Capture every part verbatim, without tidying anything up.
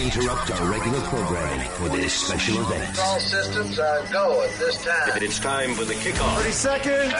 interrupt our regular programming for this special event. All systems are go at this time. It's time for the kickoff. thirty seconds.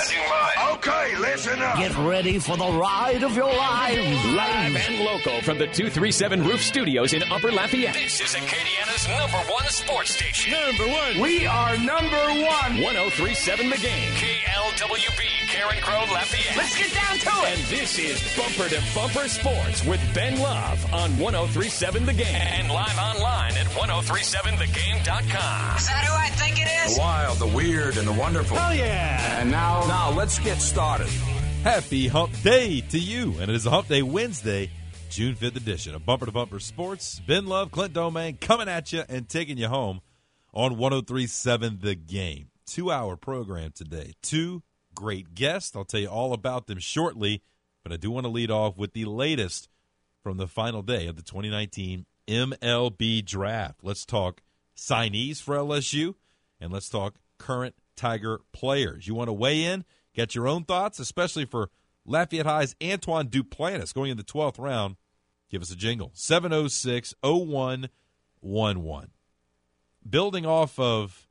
Okay, listen up. Get ready for the ride of your lives. Live and local from the two three seven Roof Studios in Upper Lafayette. This is Acadiana's number one sports station. Number one. We are number one. one oh three point seven The Game. K L W B, Karen Crow, Lafayette. Let's get down to it. And this is Bumper to Bumper Sports with Ben Love on one oh three point seven The Game. And live online at ten thirty-seven the game dot com. Is that who I think it is? The wild, the weird, and the wonderful. Hell yeah. And now, now let's get started. Happy Hump Day to you. And it is a Hump Day Wednesday, June fifth edition of Bumper to Bumper Sports. Ben Love, Clint Domingue coming at you and taking you home on one oh three point seven The Game. Two-hour program today. Two great guests. I'll tell you all about them shortly, but I do want to lead off with the latest from the final day of the twenty nineteen M L B Draft. Let's talk signees for L S U, and let's talk current Tiger players. You want to weigh in? Get your own thoughts, especially for Lafayette High's Antoine Duplantis going in the twelfth round. Give us a jingle, seven oh six, oh one one one. Building off of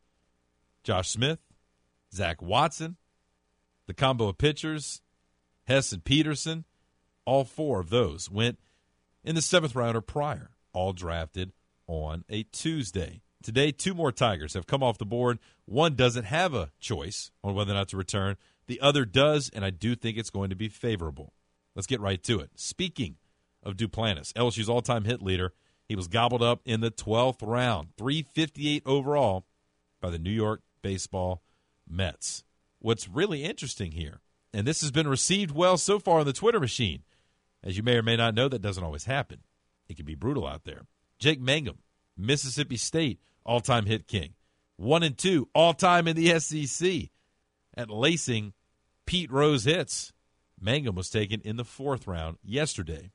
Josh Smith, Zach Watson, the combo of pitchers, Hess and Peterson, all four of those went in the seventh round or prior, all drafted on a Tuesday. Today, two more Tigers have come off the board. One doesn't have a choice on whether or not to return. The other does, and I do think it's going to be favorable. Let's get right to it. Speaking of Duplantis, L S U's all-time hit leader, he was gobbled up in the twelfth round, three fifty-eight overall, by the New York Baseball Mets. What's really interesting here, and this has been received well so far on the Twitter machine, as you may or may not know, that doesn't always happen. It can be brutal out there. Jake Mangum, Mississippi State, all-time hit king. One and two, all-time in the S E C. At lacing Pete Rose hits, Mangum was taken in the fourth round yesterday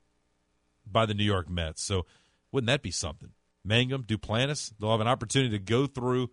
by the New York Mets. So wouldn't that be something? Mangum, Duplantis, they'll have an opportunity to go through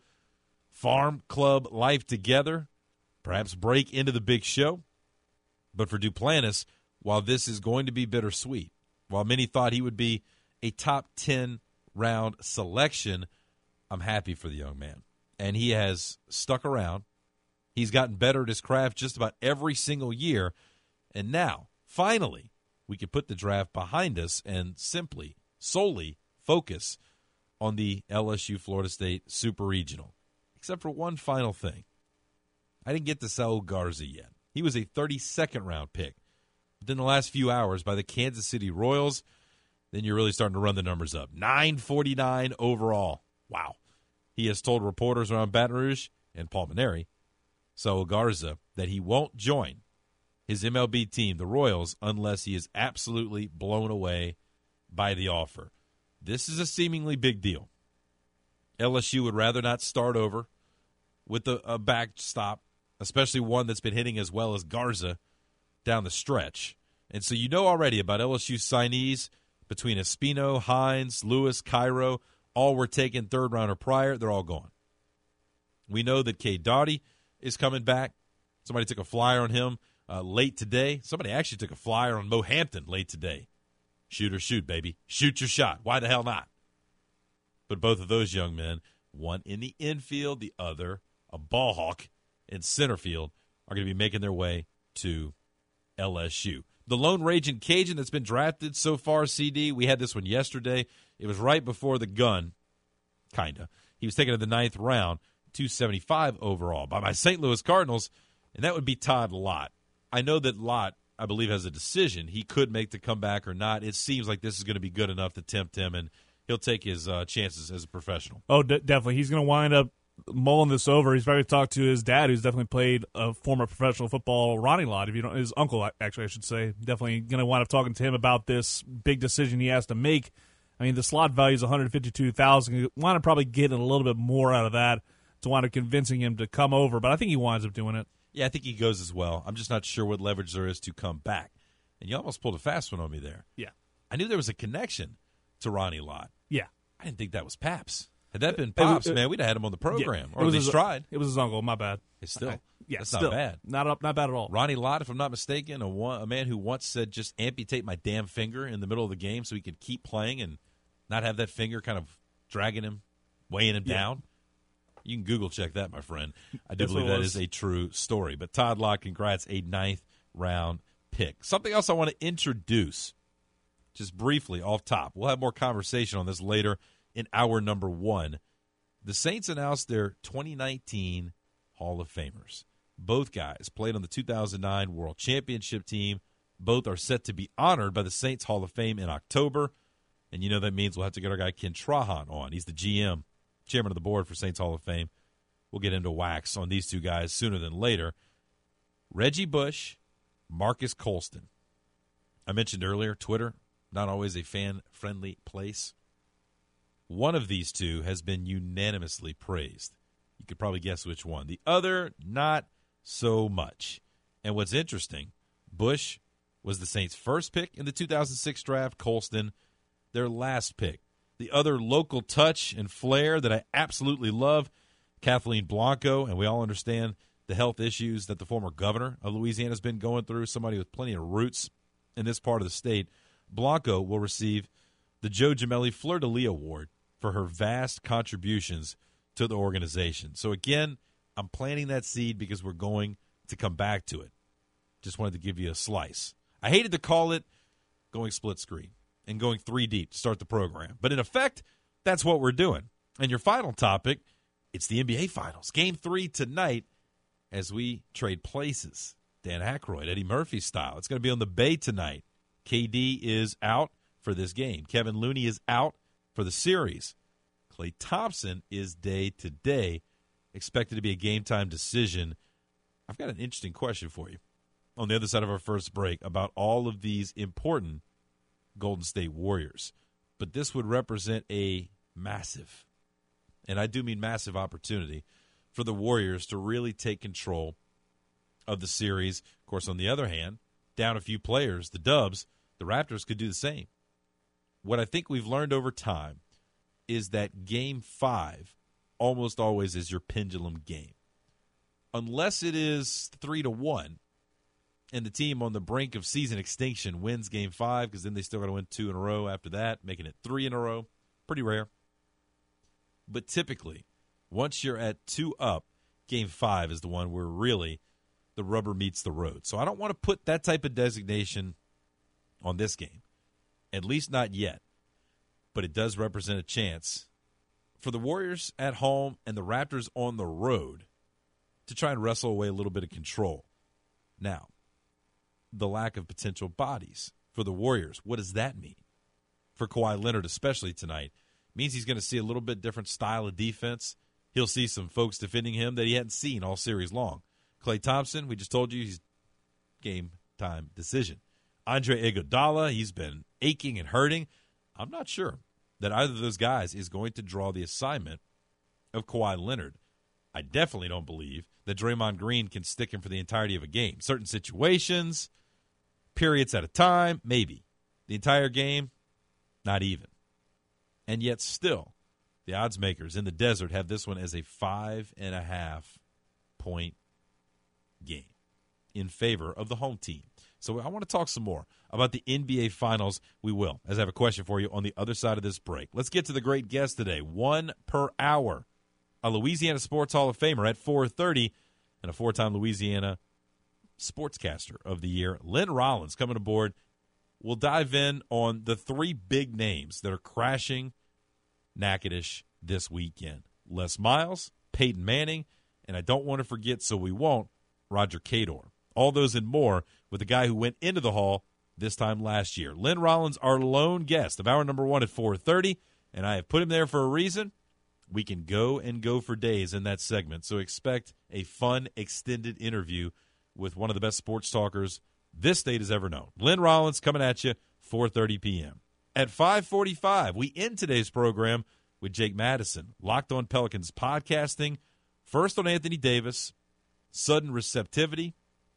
farm club life together, perhaps break into the big show. But for Duplantis, while this is going to be bittersweet, while many thought he would be a top ten round selection, I'm happy for the young man. And he has stuck around. He's gotten better at his craft just about every single year. And now, finally, we can put the draft behind us and simply, solely focus on the L S U Florida State Super Regional. Except for one final thing. I didn't get to Saul Garza yet. He was a thirty-second round pick. But in the last few hours by the Kansas City Royals, then you're really starting to run the numbers up. nine forty-nine overall. Wow. He has told reporters around Baton Rouge and Paul Maneri, Saul Garza, that he won't join his M L B team, the Royals, unless he is absolutely blown away by the offer. This is a seemingly big deal. L S U would rather not start over with a, a backstop, especially one that's been hitting as well as Garza down the stretch. And so you know already about L S U signees between Espino, Hines, Lewis, Cairo, all were taken third round or prior. They're all gone. We know that Cade Doughty is coming back. Somebody took a flyer on him uh, late today. Somebody actually took a flyer on Mo Hampton late today. Shoot or shoot, baby. Shoot your shot. Why the hell not? But both of those young men, one in the infield, the other a ball hawk in center field, are going to be making their way to L S U. The Lone Raging Cajun that's been drafted so far, C D, we had this one yesterday. It was right before the gun, kind of. He was taken in the ninth round, two seventy-five overall, by my Saint Louis Cardinals, and that would be Todd Lott. I know that Lott, I believe, has a decision. He could make the comeback or not. It seems like this is going to be good enough to tempt him, and he'll take his uh, chances as a professional. Oh, d- definitely. He's going to wind up mulling this over. He's probably talked to his dad, who's definitely played a former professional football, Ronnie Lott, if you don't, his uncle, actually, I should say. Definitely going to wind up talking to him about this big decision he has to make. I mean, the slot value is one hundred fifty-two thousand dollars. You want to probably get a little bit more out of that to wind up convincing him to come over, but I think he winds up doing it. Yeah, I think he goes as well. I'm just not sure what leverage there is to come back. And you almost pulled a fast one on me there. Yeah. I knew there was a connection to Ronnie Lott. Yeah. I didn't think that was Paps. Had that been Pops, it, it, man, we'd have had him on the program. Yeah, or at least tried. It was his uncle. My bad. It's still. I, yeah, that's still. not bad. Not up, not bad at all. Ronnie Lott, if I'm not mistaken, a, one, a man who once said, just amputate my damn finger in the middle of the game so he could keep playing and not have that finger kind of dragging him, weighing him Yeah. down? You can Google check that, my friend. I do That's believe what it that was. is a true story. But Todd Locke, congrats, a ninth round pick. Something else I want to introduce, just briefly off top. We'll have more conversation on this later in hour number one. The Saints announced their twenty nineteen Hall of Famers. Both guys played on the two thousand nine World Championship team. Both are set to be honored by the Saints Hall of Fame in October. And you know that means we'll have to get our guy Ken Trahan on. He's the G M, chairman of the board for Saints Hall of Fame. We'll get into wax on these two guys sooner than later. Reggie Bush, Marcus Colston. I mentioned earlier, Twitter, not always a fan-friendly place. One of these two has been unanimously praised. You could probably guess which one. The other, not so much. And what's interesting, Bush was the Saints' first pick in the two thousand six draft, Colston, their last pick. The other local touch and flair that I absolutely love, Kathleen Blanco, and we all understand the health issues that the former governor of Louisiana has been going through, somebody with plenty of roots in this part of the state. Blanco will receive the Joe Gemelli Fleur-de-Lis Award for her vast contributions to the organization. So, again, I'm planting that seed because we're going to come back to it. Just wanted to give you a slice. I hated to call it going split screen and going three deep to start the program. But in effect, that's what we're doing. And your final topic, it's the N B A Finals. Game three tonight as we trade places. Dan Aykroyd, Eddie Murphy style. It's going to be on the Bay tonight. K D is out for this game. Kevin Looney is out for the series. Klay Thompson is day-to-day, expected to be a game-time decision. I've got an interesting question for you on the other side of our first break about all of these important Golden State Warriors. But this would represent a massive, and I do mean massive, opportunity for the Warriors to really take control of the series. Of course, on the other hand, down a few players, the Dubs, the Raptors could do the same. What I think we've learned over time is that game five almost always is your pendulum game. Unless it is three to one and the team on the brink of season extinction wins game five, because then they still got to win two in a row after that, making it three in a row. Pretty rare. But typically, once you're at two up, game five is the one where really the rubber meets the road. So I don't want to put that type of designation on this game, at least not yet. But it does represent a chance for the Warriors at home and the Raptors on the road to try and wrestle away a little bit of control. Now, the lack of potential bodies for the Warriors, what does that mean? For Kawhi Leonard, especially tonight, means he's going to see a little bit different style of defense. He'll see some folks defending him that he hadn't seen all series long. Klay Thompson, we just told you, he's game-time decision. Andre Iguodala, he's been aching and hurting. I'm not sure that either of those guys is going to draw the assignment of Kawhi Leonard. I definitely don't believe that Draymond Green can stick him for the entirety of a game. Certain situations, periods at a time, maybe. The entire game, not even. And yet still, the odds makers in the desert have this one as a five and a half point game in favor of the home team. So I want to talk some more about the N B A Finals. We will, as I have a question for you on the other side of this break. Let's get to the great guest today. One per hour. A Louisiana Sports Hall of Famer at four thirty and a four-time Louisiana Sportscaster of the Year. Lynn Rollins coming aboard. We'll dive in on the three big names that are crashing Natchitoches this weekend. Les Miles, Peyton Manning, and I don't want to forget, so we won't, Roger Cador. All those and more with the guy who went into the Hall this time last year. Lynn Rollins, our lone guest of hour number one at four thirty, and I have put him there for a reason. We can go and go for days in that segment, so expect a fun, extended interview with one of the best sports talkers this state has ever known. Lynn Rollins coming at you, four thirty p.m. At five forty-five, we end today's program with Jake Madison, Locked On Pelicans podcasting, first on Anthony Davis, sudden receptivity,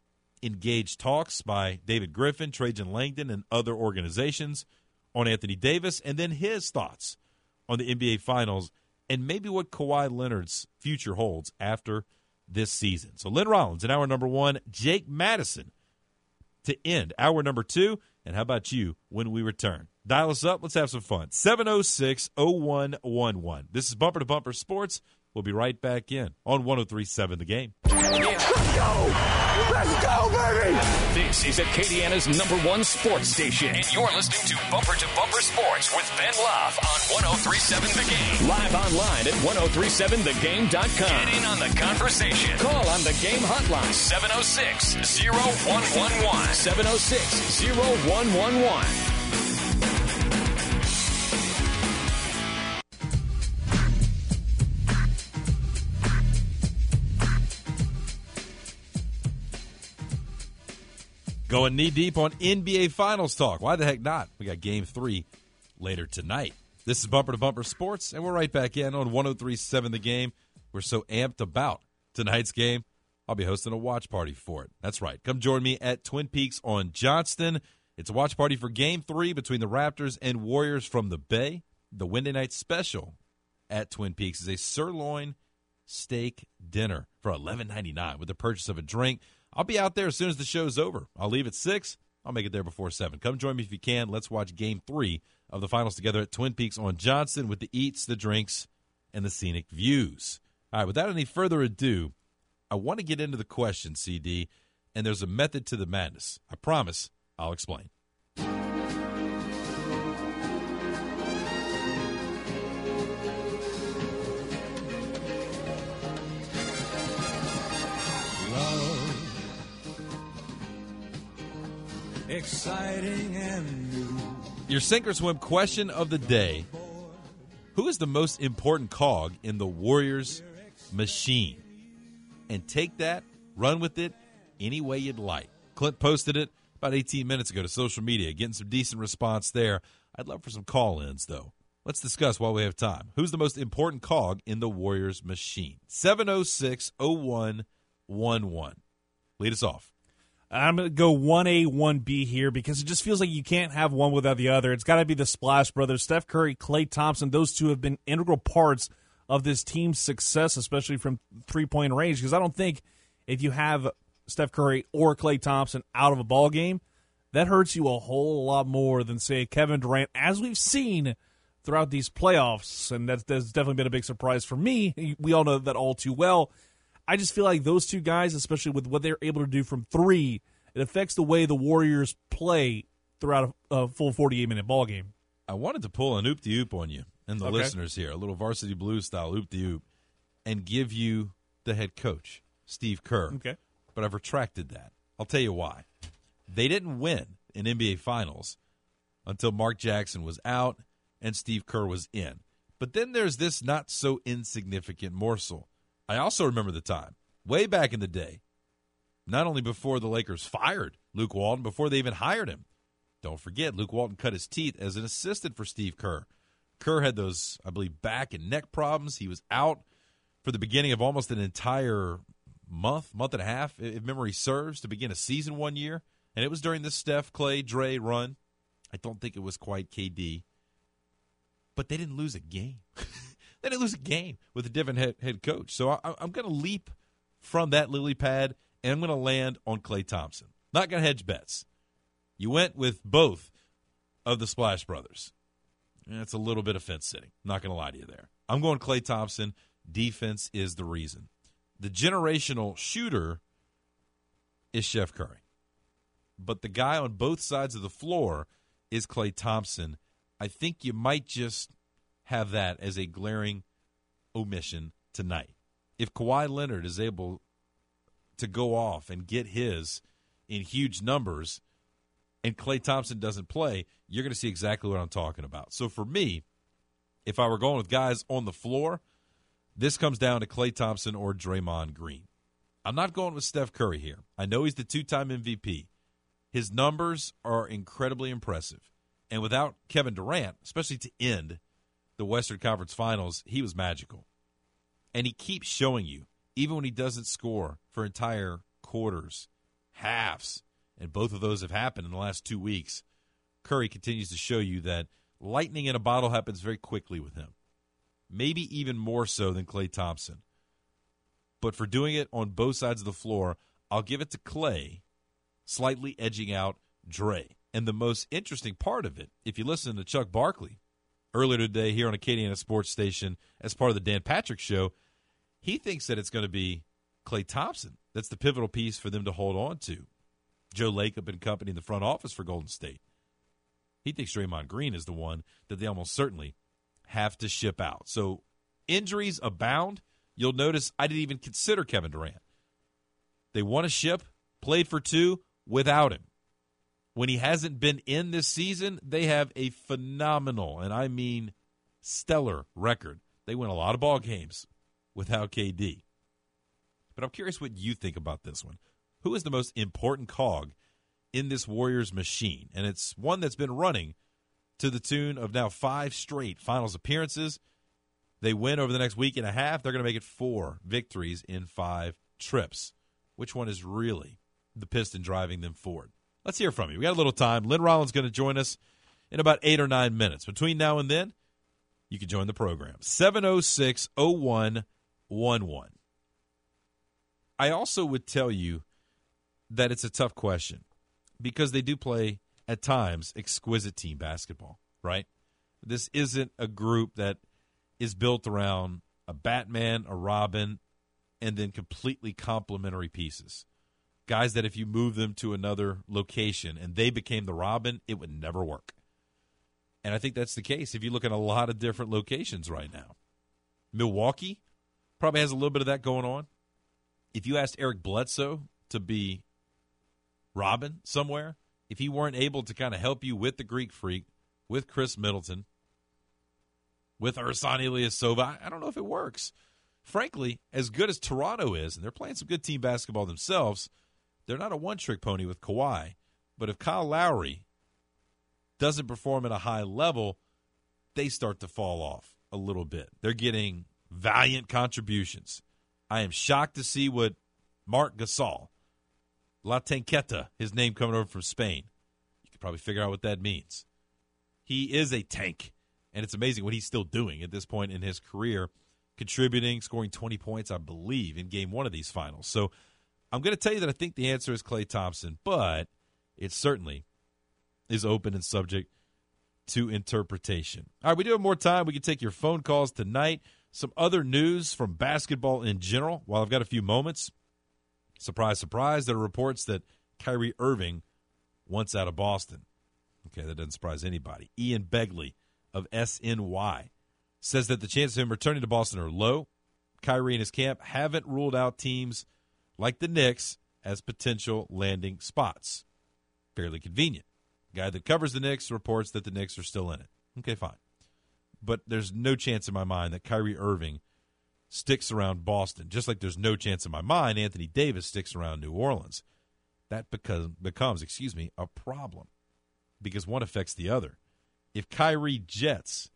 engaged talks by David Griffin, Trajan Langdon, and other organizations on Anthony Davis, and then his thoughts on the N B A Finals and maybe what Kawhi Leonard's future holds after this season. So Lynn Rollins in hour number one, Jake Madison to end hour number two. And how about you when we return? Dial us up. Let's have some fun. seven oh six, oh one one one. This is Bumper to Bumper Sports. We'll be right back in on one oh three point seven The Game. Let's go! Let's go, baby! This is Acadiana's number one sports station. And you're listening to Bumper to Bumper Sports with Ben Love on one oh three point seven The Game. Live online at ten thirty-seven the game dot com. Get in on the conversation. Call on the game hotline. seven oh six, oh one one one. seven oh six, oh one one one. Going knee-deep on N B A Finals talk. Why the heck not? We got Game three later tonight. This is Bumper to Bumper Sports, and we're right back in on one oh three point seven The Game. We're so amped about tonight's game, I'll be hosting a watch party for it. That's right. Come join me at Twin Peaks on Johnston. It's a watch party for Game three between the Raptors and Warriors from the Bay. The Wednesday night special at Twin Peaks is a sirloin steak dinner for eleven ninety-nine with the purchase of a drink. I'll be out there as soon as the show's over. I'll leave at six. I'll make it there before seven. Come join me if you can. Let's watch Game three of the Finals together at Twin Peaks on Johnston with the eats, the drinks, and the scenic views. All right, without any further ado, I want to get into the question, C D, and there's a method to the madness. I promise I'll explain. Exciting and new. Your sink or swim question of the day. Who is the most important cog in the Warriors machine? And take that, run with it any way you'd like. Clint posted it about eighteen minutes ago to social media, getting some decent response there. I'd love for some call-ins, though. Let's discuss while we have time. Who's the most important cog in the Warriors machine? seven oh six, oh one one one. Lead us off. I'm going to go one A, one B here because it just feels like you can't have one without the other. It's got to be the Splash Brothers. Steph Curry, Klay Thompson, those two have been integral parts of this team's success, especially from three-point range, because I don't think if you have Steph Curry or Klay Thompson out of a ball game, that hurts you a whole lot more than, say, Kevin Durant, as we've seen throughout these playoffs, and that's, that's definitely been a big surprise for me. We all know that all too well. I just feel like those two guys, especially with what they're able to do from three, it affects the way the Warriors play throughout a, a full forty-eight minute ball game. I wanted to pull an oop-de-oop on you and the Okay. listeners here, a little Varsity Blues style oop-de-oop, and give you the head coach, Steve Kerr. Okay. But I've retracted that. I'll tell you why. They didn't win an N B A Finals until Mark Jackson was out and Steve Kerr was in. But then there's this not-so-insignificant morsel. I also remember the time, way back in the day, not only before the Lakers fired Luke Walton, before they even hired him. Don't forget, Luke Walton cut his teeth as an assistant for Steve Kerr. Kerr had those, I believe, back and neck problems. He was out for the beginning of almost an entire month, month and a half, if memory serves, to begin a season one year. And it was during the Steph, Klay, Dre run. I don't think it was quite K D. But they didn't lose a game. They didn't lose a game with a different head, head coach. So I, I'm going to leap from that lily pad, and I'm going to land on Klay Thompson. Not going to hedge bets. You went with both of the Splash Brothers. That's a little bit of fence sitting. Not going to lie to you there. I'm going Klay Thompson. Defense is the reason. The generational shooter is Steph Curry. But the guy on both sides of the floor is Klay Thompson. I think you might just have that as a glaring omission tonight. If Kawhi Leonard is able to go off and get his in huge numbers and Klay Thompson doesn't play, you're going to see exactly what I'm talking about. So for me, if I were going with guys on the floor, this comes down to Klay Thompson or Draymond Green. I'm not going with Steph Curry here. I know he's the two-time M V P. His numbers are incredibly impressive. And without Kevin Durant, especially to end the Western Conference Finals, he was magical. And he keeps showing you, even when he doesn't score for entire quarters, halves, and both of those have happened in the last two weeks, Curry continues to show you that lightning in a bottle happens very quickly with him. Maybe even more so than Klay Thompson. But for doing it on both sides of the floor, I'll give it to Klay, slightly edging out Dre. And the most interesting part of it, if you listen to Chuck Barkley earlier today here on Acadiana Sports Station as part of the Dan Patrick Show, he thinks that it's going to be Klay Thompson. That's the pivotal piece for them to hold on to. Joe Lacob and company in the front office for Golden State. He thinks Draymond Green is the one that they almost certainly have to ship out. So injuries abound. You'll notice I didn't even consider Kevin Durant. They won a ship, played for two without him. When he hasn't been in this season, they have a phenomenal, and I mean stellar, record. They win a lot of ball games without K D. But I'm curious what you think about this one. Who is the most important cog in this Warriors machine? And it's one that's been running to the tune of now five straight finals appearances. They win over the next week and a half. They're going to make it four victories in five trips. Which one is really the piston driving them forward? Let's hear from you. We got a little time. Lynn Rollins is going to join us in about eight or nine minutes. Between now and then, you can join the program. seven oh six, oh one one one. I also would tell you that it's a tough question because they do play, at times, exquisite team basketball, right? This isn't a group that is built around a Batman, a Robin, and then completely complementary pieces. Guys that if you move them to another location and they became the Robin, it would never work. And I think that's the case if you look at a lot of different locations right now. Milwaukee probably has a little bit of that going on. If you asked Eric Bledsoe to be Robin somewhere, if he weren't able to kind of help you with the Greek Freak, with Chris Middleton, with Ersan Ilyasova, I don't know if it works. Frankly, as good as Toronto is, and they're playing some good team basketball themselves, they're not a one-trick pony with Kawhi. But if Kyle Lowry doesn't perform at a high level, they start to fall off a little bit. They're getting valiant contributions. I am shocked to see what Marc Gasol, La Tanqueta, his name coming over from Spain. You can probably figure out what that means. He is a tank, and it's amazing what he's still doing at this point in his career, contributing, scoring twenty points, I believe, in game one of these finals. So I'm going to tell you that I think the answer is Klay Thompson, but it certainly is open and subject to interpretation. All right, we do have more time. We can take your phone calls tonight. Some other news from basketball in general, while I've got a few moments. Surprise, surprise, there are reports that Kyrie Irving wants out of Boston. Okay, that doesn't surprise anybody. Ian Begley of S N Y says that the chances of him returning to Boston are low. Kyrie and his camp haven't ruled out teams like the Knicks as potential landing spots. Fairly convenient. Guy that covers the Knicks reports that the Knicks are still in it. Okay, fine. But there's no chance in my mind that Kyrie Irving sticks around Boston, just like there's no chance in my mind Anthony Davis sticks around New Orleans. That becomes, becomes excuse me, a problem because one affects the other. If Kyrie jets,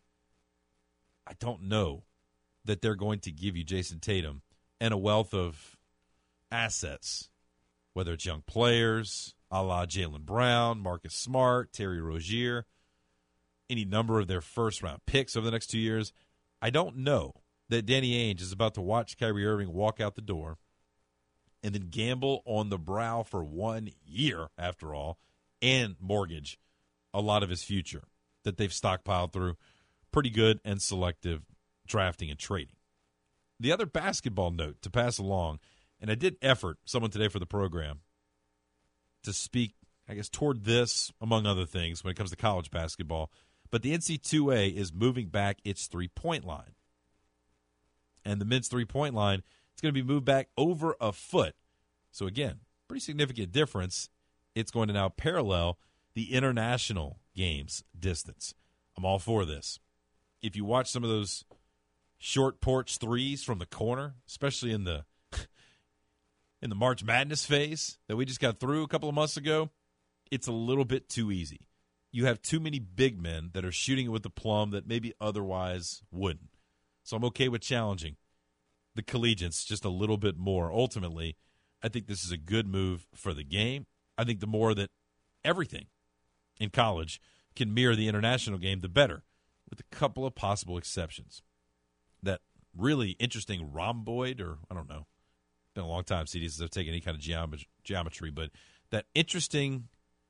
I don't know that they're going to give you Jason Tatum and a wealth of assets, whether it's young players, a la Jaylen Brown, Marcus Smart, Terry Rozier, any number of their first-round picks over the next two years. I don't know that Danny Ainge is about to watch Kyrie Irving walk out the door and then gamble on the brow for one year, after all, and mortgage a lot of his future that they've stockpiled through pretty good and selective drafting and trading. The other basketball note to pass along, and I did effort someone today for the program to speak, I guess, toward this, among other things, when it comes to college basketball, but the N C double A is moving back its three-point line. And the men's three-point line, it's going to be moved back over a foot. So, again, pretty significant difference. It's going to now parallel the international games distance. I'm all for this. If you watch some of those short porch threes from the corner, especially in the in the March Madness phase that we just got through a couple of months ago, it's a little bit too easy. You have too many big men that are shooting it with the plum that maybe otherwise wouldn't. So I'm okay with challenging the collegiates just a little bit more. Ultimately, I think this is a good move for the game. I think the more that everything in college can mirror the international game, the better, with a couple of possible exceptions. That really interesting rhomboid, or I don't know, it's been a long time, C D, since I've taken any kind of geometry, geometry, but that interesting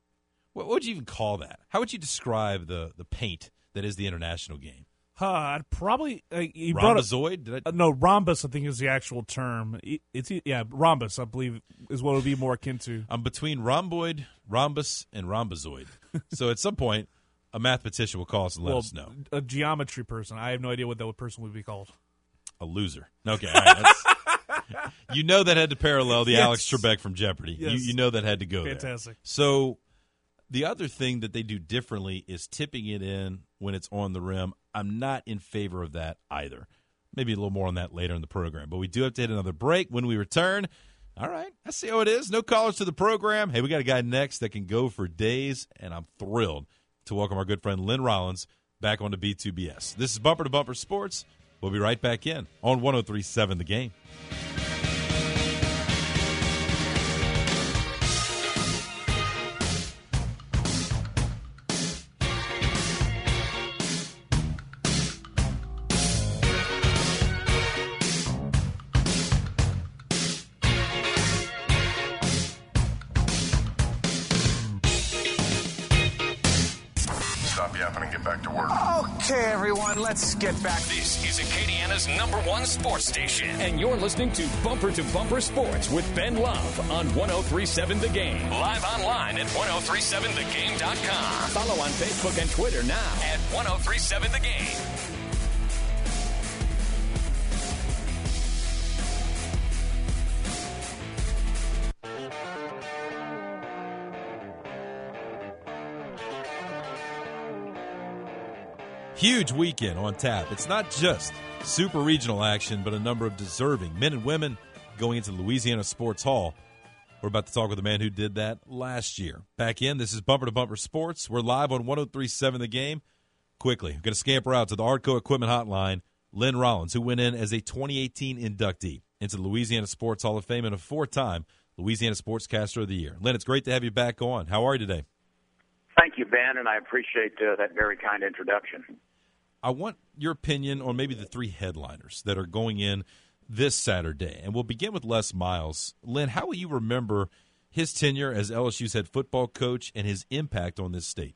What would you even call that? How would you describe the, the paint that is the international game? Uh, I'd probably uh, you brought up- Rhombozoid? Did I- Uh, no, rhombus, I think, is the actual term. It- It's yeah, rhombus, I believe, is what it would be more akin to. I'm between rhomboid, rhombus, and rhombozoid. So at some point, a mathematician will call us and let Well, us know. a geometry person. I have no idea what that person would be called. A loser. Okay, all right. That's, you know that had to parallel the Yes. Alex Trebek from Jeopardy. Yes. You, you know that had to go Fantastic. there. So the other thing that they do differently is tipping it in when it's on the rim. I'm not in favor of that either. Maybe a little more on that later in the program. But we do have to hit another break. When we return, all right, I see how it is. No callers to the program. Hey, we got a guy next that can go for days, and I'm thrilled to welcome our good friend Lynn Rollins back on to B two B S. This is Bumper to Bumper Sports. We'll be right back in on one oh three point seven The Game. Stop yapping and get back to work. Okay, everyone, let's get back. This is Acadiana's number one sports station. And you're listening to Bumper to Bumper Sports with Ben Love on one oh three point seven The Game. Live online at ten thirty-seven the game dot com. Follow on Facebook and Twitter now at ten thirty-seven The Game. Huge weekend on tap. It's not just super regional action, but a number of deserving men and women going into Louisiana Sports Hall. We're about to talk with a man who did that last year. Back in, this is Bumper to Bumper Sports. We're live on ten thirty-seven The Game. Quickly, we're going to scamper out to the Artco Equipment Hotline. Lynn Rollins, who went in as a twenty eighteen inductee into the Louisiana Sports Hall of Fame and a four-time Louisiana Sportscaster of the Year. Lynn, it's great to have you back on. How are you today? Thank you, Ben, and I appreciate uh, that very kind introduction. I want your opinion on maybe the three headliners that are going in this Saturday. And we'll begin with Les Miles. Lynn, how will you remember his tenure as L S U's head football coach and his impact on this state?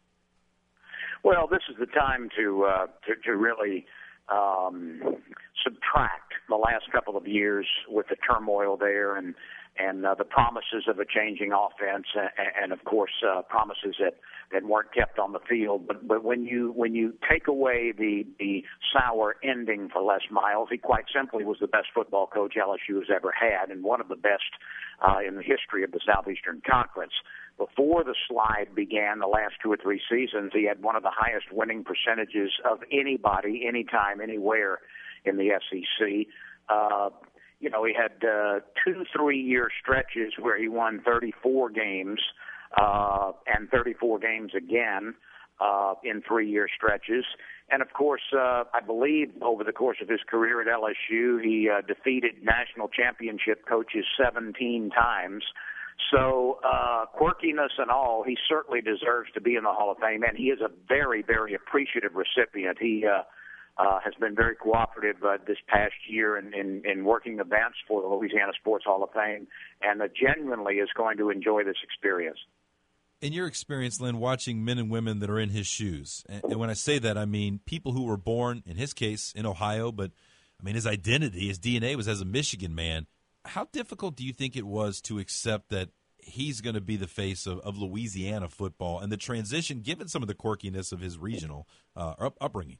Well, this is the time to uh, to, to really um, subtract the last couple of years with the turmoil there and and uh, the promises of a changing offense, and, and of course uh, promises that, that weren't kept on the field. But but when you when you take away the the sour ending for Les Miles, he quite simply was the best football coach L S U has ever had, and one of the best uh, in the history of the Southeastern Conference. Before the slide began, the last two or three seasons, he had one of the highest winning percentages of anybody, anytime, anywhere in the S E C. Uh, You know, he had uh, two three-year stretches where he won thirty-four games uh, and thirty-four games again uh, in three-year stretches. And, of course, uh, I believe over the course of his career at L S U, he uh, defeated national championship coaches seventeen times. So uh, quirkiness and all, he certainly deserves to be in the Hall of Fame, and he is a very, very appreciative recipient. He uh, Uh, has been very cooperative uh, this past year in, in, in working events for the Louisiana Sports Hall of Fame, and uh, genuinely is going to enjoy this experience. In your experience, Lynn, watching men and women that are in his shoes, and, and when I say that, I mean people who were born, in his case, in Ohio, but I mean his identity, his D N A was as a Michigan man. How difficult do you think it was to accept that he's going to be the face of, of Louisiana football and the transition, given some of the quirkiness of his regional uh, up, upbringing?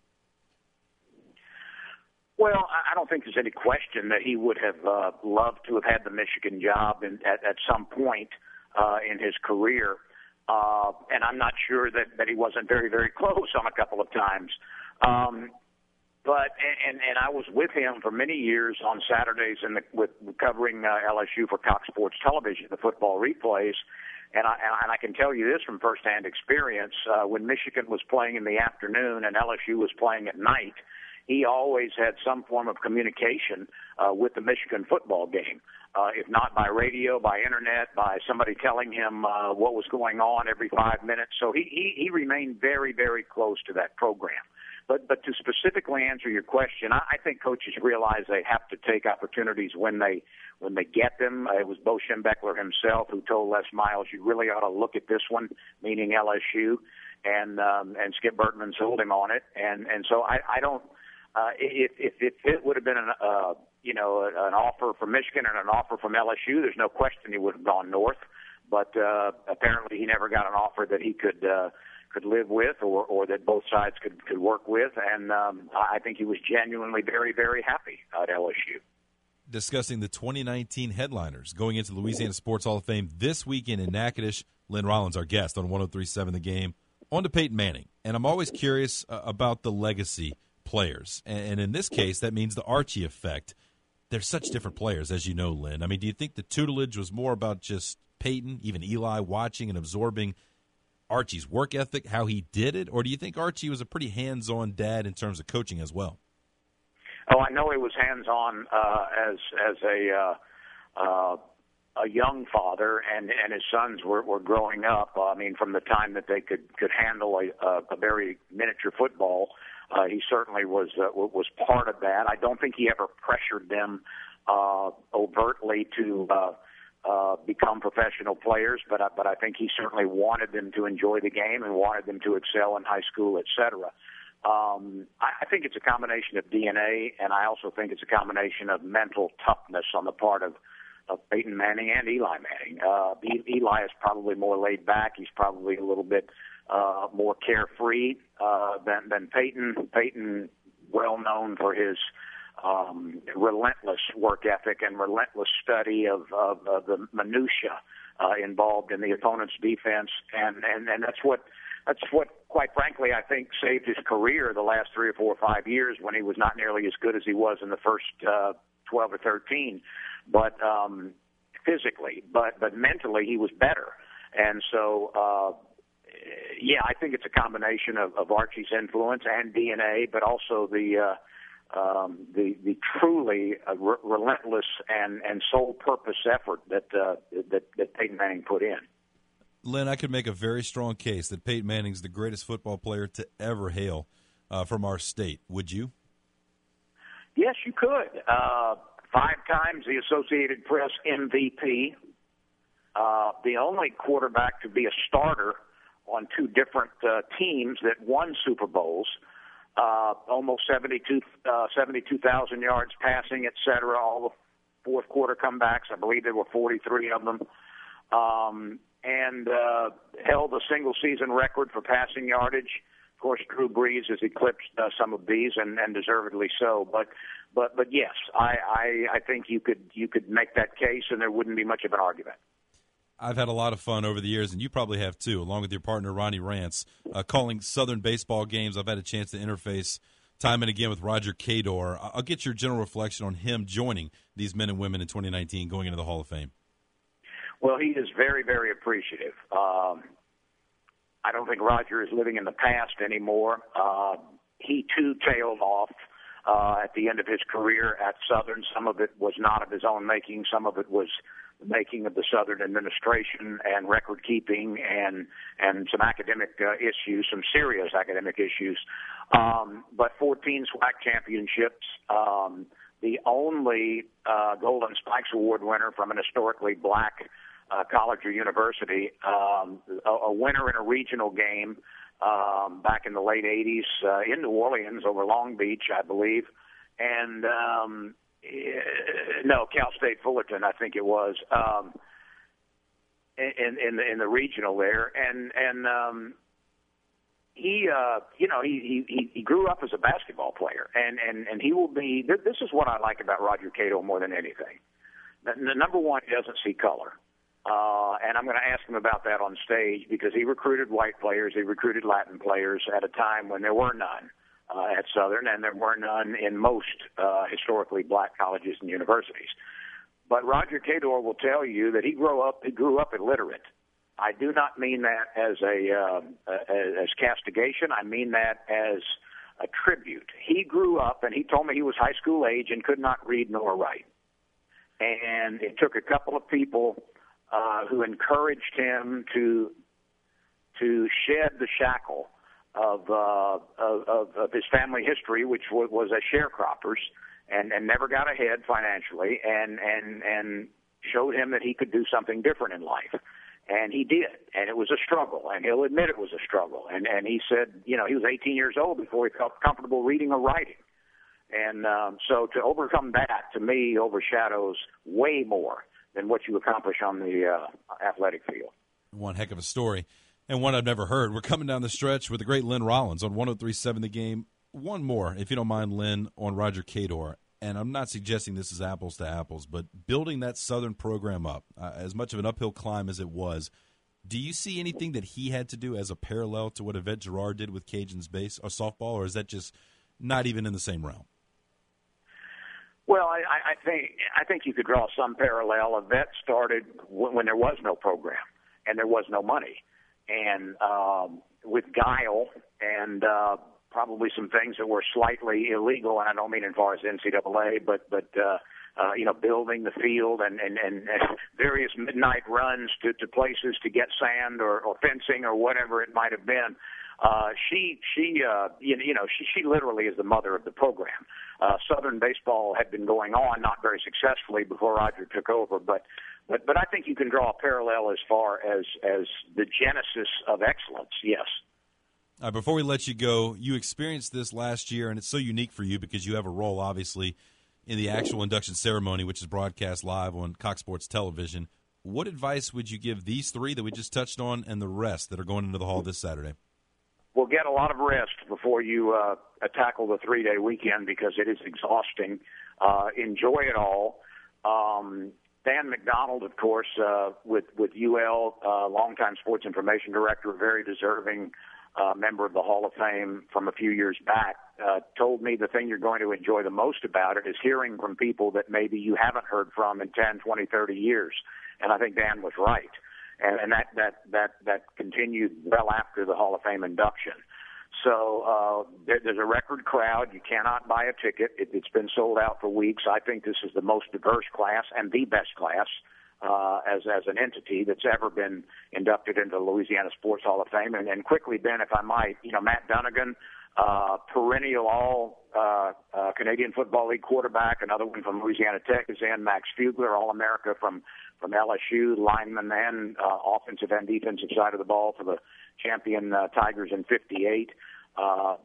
Well, I don't think there's any question that he would have uh, loved to have had the Michigan job in, at, at some point uh, in his career. Uh, and I'm not sure that, that he wasn't very, very close on a couple of times. Um, but and, and I was with him for many years on Saturdays in the, with covering uh, L S U for Cox Sports Television, the football replays. And I, and I can tell you this from firsthand experience. Uh, when Michigan was playing in the afternoon and L S U was playing at night, he always had some form of communication uh, with the Michigan football game, uh, if not by radio, by internet, by somebody telling him uh, what was going on every five minutes. So he, he, he remained very, very close to that program. But but to specifically answer your question, I, I think coaches realize they have to take opportunities when they when they get them. Uh, it was Bo Schembechler himself who told Les Miles, "You really ought to look at this one," meaning L S U, and um, and Skip Bertman sold him on it. And and so I, I don't. Uh, if, if if it would have been an uh, you know an offer from Michigan and an offer from L S U, there's no question he would have gone north. But uh, apparently he never got an offer that he could. Uh, could live with or, or that both sides could, could work with, and um, I think he was genuinely very, very happy at L S U. Discussing the twenty nineteen headliners going into the Louisiana Sports Hall of Fame this weekend in Natchitoches. Lynn Rollins, our guest on one oh three point seven The Game. On to Peyton Manning, and I'm always curious uh, about the legacy players, and, and in this case, that means the Archie effect. They're such different players, as you know, Lynn. I mean, do you think the tutelage was more about just Peyton, even Eli, watching and absorbing Archie's work ethic, how he did it, or do you think Archie was a pretty hands-on dad in terms of coaching as well? Oh, I know he was hands-on uh, as as a uh, uh, a young father, and, and his sons were, were growing up. I mean, from the time that they could could handle a, a, a very miniature football, uh, he certainly was uh, was part of that. I don't think he ever pressured them uh, overtly to. Uh, Uh, become professional players, but I, but I think he certainly wanted them to enjoy the game and wanted them to excel in high school, et cetera. Um, I, I think it's a combination of D N A, and I also think it's a combination of mental toughness on the part of, of Peyton Manning and Eli Manning. Uh, Eli is probably more laid back. He's probably a little bit uh, more carefree uh, than, than Peyton. Peyton, well known for his Um, relentless work ethic and relentless study of, of, of the minutia uh, involved in the opponent's defense, and, and, and that's what that's what, quite frankly, I think saved his career the last three or four or five years when he was not nearly as good as he was in the first uh, twelve or thirteen, but um, physically, but but mentally he was better, and so. Uh, yeah, I think it's a combination of, of Archie's influence and D N A, but also the. Uh, Um, the the truly uh, re- relentless and, and sole purpose effort that, uh, that that Peyton Manning put in. Lynn, I could make a very strong case that Peyton Manning's the greatest football player to ever hail uh, from our state. Would you? Yes, you could. Uh, five times the Associated Press M V P. Uh, the only quarterback to be a starter on two different uh, teams that won Super Bowls. Uh, almost seventy-two thousand yards passing, et cetera, all the fourth quarter comebacks. I believe there were forty-three of them. Um, and uh, held a single-season record for passing yardage. Of course, Drew Brees has eclipsed uh, some of these, and, and deservedly so. But, but, but yes, I, I, I think you could you could make that case, and there wouldn't be much of an argument. I've had a lot of fun over the years, and you probably have too, along with your partner Ronnie Rance, uh, calling Southern baseball games. I've had a chance to interface time and again with Roger Cador. I'll get your general reflection on him joining these men and women in twenty nineteen going into the Hall of Fame. Well, he is very, very appreciative. Um, I don't think Roger is living in the past anymore. Uh, he, too, tailed off uh, at the end of his career at Southern. Some of it was not of his own making. Some of it was the making of the Southern administration and record keeping and and some academic uh, issues, some serious academic issues. Um, but fourteen SWAC championships, um, the only uh, Golden Spikes Award winner from an historically black uh, college or university, um, a, a winner in a regional game um, back in the late eighties uh, in New Orleans over Long Beach, I believe, and um, no, Cal State Fullerton, I think it was, um, in in the, in the regional there, and and um, he, uh, you know, he, he he grew up as a basketball player, and and and he will be. This is what I like about Roger Cador more than anything. The, the number one, he doesn't see color, uh, and I'm going to ask him about that on stage because he recruited white players, he recruited Latin players at a time when there were none. Uh, at Southern, and there were none in most uh, historically black colleges and universities. But Roger Cador will tell you that he grew up he grew up illiterate. I do not mean that as a uh, as castigation. I mean that as a tribute. He grew up, and he told me he was high school age and could not read nor write. And it took a couple of people uh, who encouraged him to to shed the shackle of, uh, of, of his family history, which was, was as sharecroppers, and, and never got ahead financially, and, and, and showed him that he could do something different in life. And he did, and it was a struggle, and he'll admit it was a struggle. And, and he said, you know, he was eighteen years old before he felt comfortable reading or writing. And um, so to overcome that, to me, overshadows way more than what you accomplish on the uh, athletic field. One heck of a story, and one I've never heard. We're coming down the stretch with the great Lynn Rollins on one oh three point seven The Game. One more, if you don't mind, Lynn, on Roger Cador. And I'm not suggesting this is apples to apples, but building that Southern program up, uh, as much of an uphill climb as it was, do you see anything that he had to do as a parallel to what Yvette Girard did with Cajuns base or softball, or is that just not even in the same realm? Well, I, I think I think you could draw some parallel. Yvette started when, when there was no program and there was no money, and um, with guile and uh, probably some things that were slightly illegal, and I don't mean as far as N C double A, but but uh, uh, you know, building the field and, and, and various midnight runs to, to places to get sand or, or fencing or whatever it might have been. Uh, she, she, uh, you, you know, she, she literally is the mother of the program. Uh, Southern baseball had been going on, not very successfully before Roger took over, but, but, but I think you can draw a parallel as far as, as the genesis of excellence. Yes. Uh, before we let you go, you experienced this last year, and it's so unique for you because you have a role, obviously, in the actual induction ceremony, which is broadcast live on Cox Sports Television. What advice would you give these three that we just touched on and the rest that are going into the hall this Saturday? Well, get a lot of rest before you uh, tackle the three-day weekend because it is exhausting. Uh, enjoy it all. Um, Dan McDonald, of course, uh, with, with U L, uh, longtime sports information director, very deserving uh, member of the Hall of Fame from a few years back, uh, told me the thing you're going to enjoy the most about it is hearing from people that maybe you haven't heard from in ten, twenty, thirty years. And I think Dan was right. And, and that, that, that, that continued well after the Hall of Fame induction. So uh, there, there's a record crowd. You cannot buy a ticket. It, it's been sold out for weeks. I think this is the most diverse class and the best class uh, as, as an entity that's ever been inducted into the Louisiana Sports Hall of Fame. And, and quickly, Ben, if I might, you know, Matt Dunnigan, uh, perennial all uh, uh, Canadian Football League quarterback, another one from Louisiana Tech is in, Max Fugler, All-America from from L S U, lineman and uh, offensive and defensive side of the ball for the champion uh, Tigers in fifty-eight. Uh,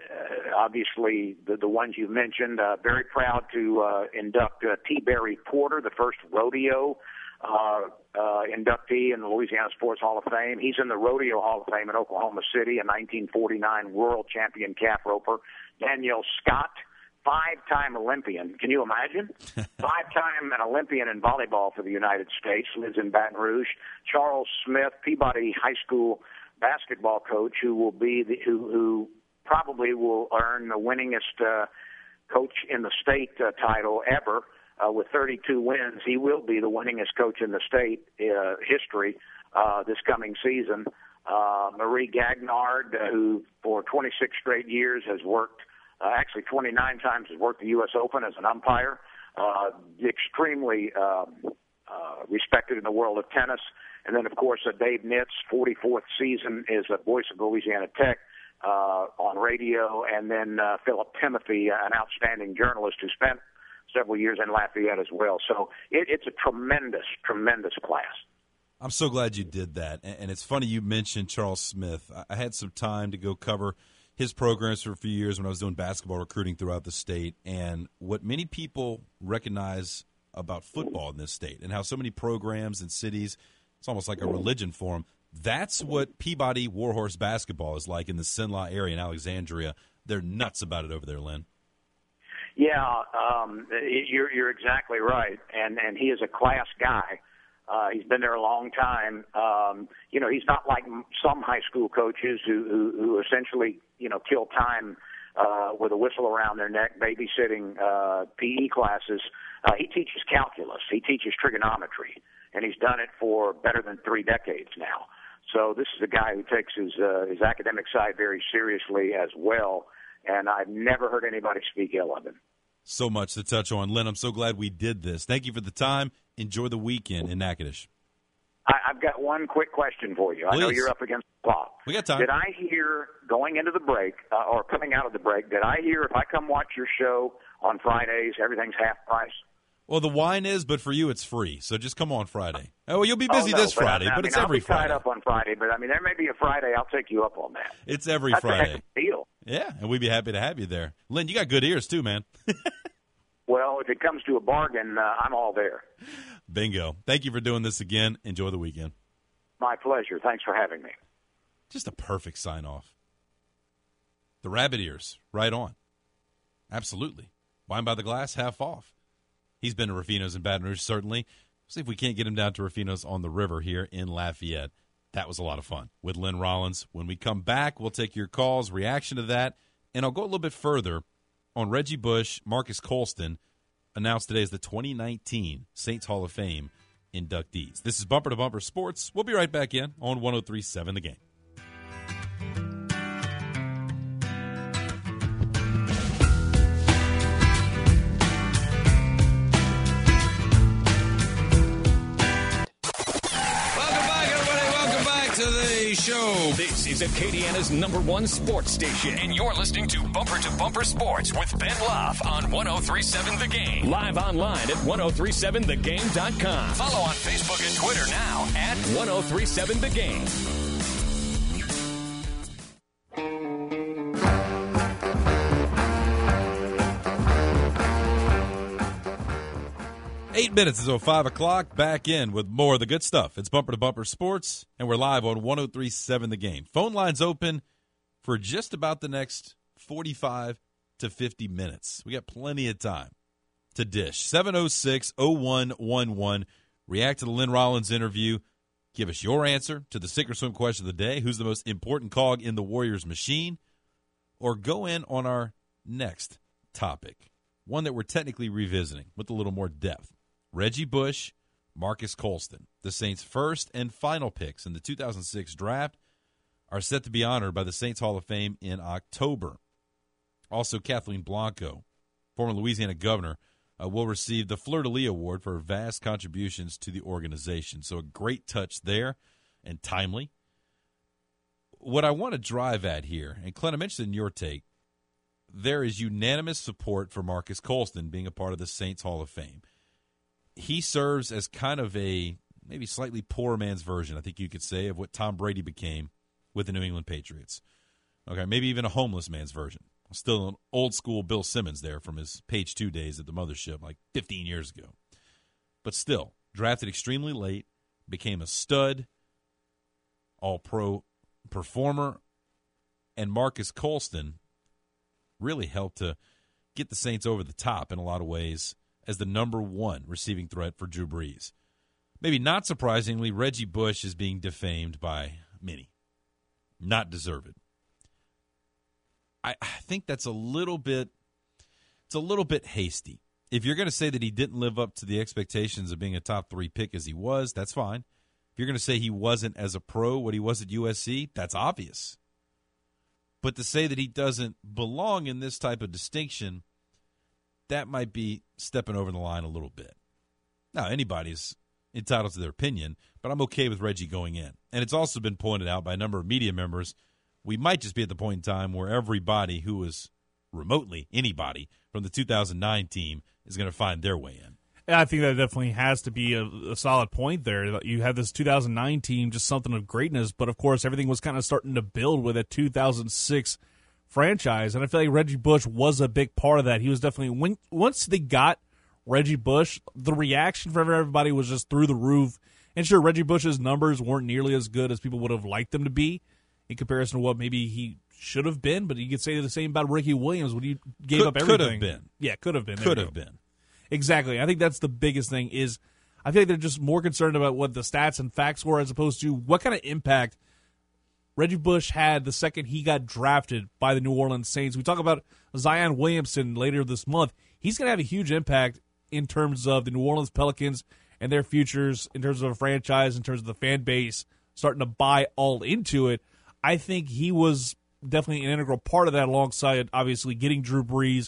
obviously, the, the ones you mentioned, uh, very proud to uh, induct uh, T. Barry Porter, the first rodeo uh, uh, inductee in the Louisiana Sports Hall of Fame. He's in the Rodeo Hall of Fame in Oklahoma City, a nineteen forty-nine world champion calf roper. Danielle Scott, five-time Olympian. Can you imagine? Five-time an Olympian in volleyball for the United States, lives in Baton Rouge. Charles Smith, Peabody High School basketball coach, who will be the, who, who probably will earn the winningest uh, coach in the state uh, title ever uh, with thirty-two wins. He will be the winningest coach in the state uh, history uh, this coming season. Uh, Marie Gagnard, uh, who for twenty-six straight years has worked Uh, actually, twenty-nine times has worked the U S Open as an umpire. Uh, extremely uh, uh, respected in the world of tennis. And then, of course, uh, Dave Nitz, forty-fourth season, is a voice of Louisiana Tech uh, on radio. And then uh, Philip Timothy, an outstanding journalist who spent several years in Lafayette as well. So it, it's a tremendous, tremendous class. I'm so glad you did that. And it's funny you mentioned Charles Smith. I had some time to go cover his programs for a few years when I was doing basketball recruiting throughout the state, and what many people recognize about football in this state and how so many programs and cities, it's almost like a religion for them. That's what Peabody Warhorse basketball is like in the Cenla area in Alexandria. They're nuts about it over there, Lynn. Yeah, um, you're, you're exactly right, and, and he is a class guy. Uh, he's been there a long time. Um, you know, he's not like some high school coaches who, who, who essentially, you know, kill time uh, with a whistle around their neck, babysitting uh, P E classes. Uh, he teaches calculus. He teaches trigonometry, and he's done it for better than three decades now. So this is a guy who takes his uh, his academic side very seriously as well, and I've never heard anybody speak ill of him. So much to touch on. Lynn, I'm so glad we did this. Thank you for the time. Enjoy the weekend in Natchitoches. I, I I've got one quick question for you. Please. I know you're up against the clock. We got time. Did I hear, going into the break, uh, or coming out of the break, did I hear if I come watch your show on Fridays, everything's half price? Well, the wine is, but for you it's free. So just come on Friday. Oh, well, you'll be busy oh, no, this Friday, but, I, I but mean, it's I'll every be tied Friday. up on Friday, but I mean, there may be a Friday. I'll take you up on that. It's every That's Friday. A heck of a deal. Yeah, and we'd be happy to have you there. Lynn, you got good ears too, man. Well, if it comes to a bargain, uh, I'm all there. Bingo. Thank you for doing this again. Enjoy the weekend. My pleasure. Thanks for having me. Just a perfect sign-off. The rabbit ears, right on. Absolutely. Wine by the glass, half off. He's been to Ruffino's in Baton Rouge, certainly. See if we can't get him down to Ruffino's on the river here in Lafayette. That was a lot of fun with Lynn Rollins. When we come back, we'll take your calls, reaction to that, and I'll go a little bit further on Reggie Bush. Marcus Colston announced today as the twenty nineteen Saints Hall of Fame inductees. This is Bumper to Bumper Sports. We'll be right back in on one oh three point seven The Game. Show. This is Acadiana's number one sports station, and you're listening to Bumper to Bumper Sports with Ben Love on one oh three point seven The Game. Live online at ten thirty-seven the game dot com. Follow on Facebook and Twitter now at ten thirty-seven The Game. Eight minutes until five o'clock. Back in with more of the good stuff. It's Bumper to Bumper Sports, and we're live on ten thirty-seven The Game. Phone lines open for just about the next forty-five to fifty minutes. We got plenty of time to dish. seven oh six, oh one one one. React to the Lynn Rollins interview. Give us your answer to the sink or swim question of the day. Who's the most important cog in the Warriors machine? Or go in on our next topic, one that we're technically revisiting with a little more depth. Reggie Bush, Marcus Colston, the Saints' first and final picks in the two thousand six draft, are set to be honored by the Saints Hall of Fame in October. Also, Kathleen Blanco, former Louisiana governor, uh, will receive the Fleur-de-Lis Award for her vast contributions to the organization. So a great touch there and timely. What I want to drive at here, and Clint, I mentioned in your take, there is unanimous support for Marcus Colston being a part of the Saints Hall of Fame. He serves as kind of a maybe slightly poor man's version, I think you could say, of what Tom Brady became with the New England Patriots. Okay, maybe even a homeless man's version. Still an old-school Bill Simmons there from his Page Two days at the mothership like fifteen years ago. But still, drafted extremely late, became a stud, all-pro performer, and Marcus Colston really helped to get the Saints over the top in a lot of ways as the number one receiving threat for Drew Brees. Maybe not surprisingly, Reggie Bush is being defamed by many. Not deserved. I, I think that's a little bit it's a little bit hasty. If you're going to say that he didn't live up to the expectations of being a top three pick as he was, that's fine. If you're going to say he wasn't as a pro what he was at U S C, that's obvious. But to say that he doesn't belong in this type of distinction, that might be stepping over the line a little bit. Now, anybody's entitled to their opinion, but I'm okay with Reggie going in. And it's also been pointed out by a number of media members, we might just be at the point in time where everybody who is remotely anybody from the two thousand nine team is going to find their way in. Yeah, I think that definitely has to be a, a solid point there. You have this two thousand nine team, just something of greatness, but of course everything was kind of starting to build with a two thousand six franchise, and I feel like Reggie Bush was a big part of that. He was definitely, when, once they got Reggie Bush, the reaction from everybody was just through the roof. And sure, Reggie Bush's numbers weren't nearly as good as people would have liked them to be in comparison to what maybe he should have been, but you could say the same about Ricky Williams when he gave could, up everything. Could have been. Yeah, could have been. Could have been. Exactly. I think that's the biggest thing is I feel like they're just more concerned about what the stats and facts were as opposed to what kind of impact Reggie Bush had the second he got drafted by the New Orleans Saints. We talk about Zion Williamson later this month. He's going to have a huge impact in terms of the New Orleans Pelicans and their futures, in terms of a franchise, in terms of the fan base starting to buy all into it. I think he was definitely an integral part of that alongside, obviously, getting Drew Brees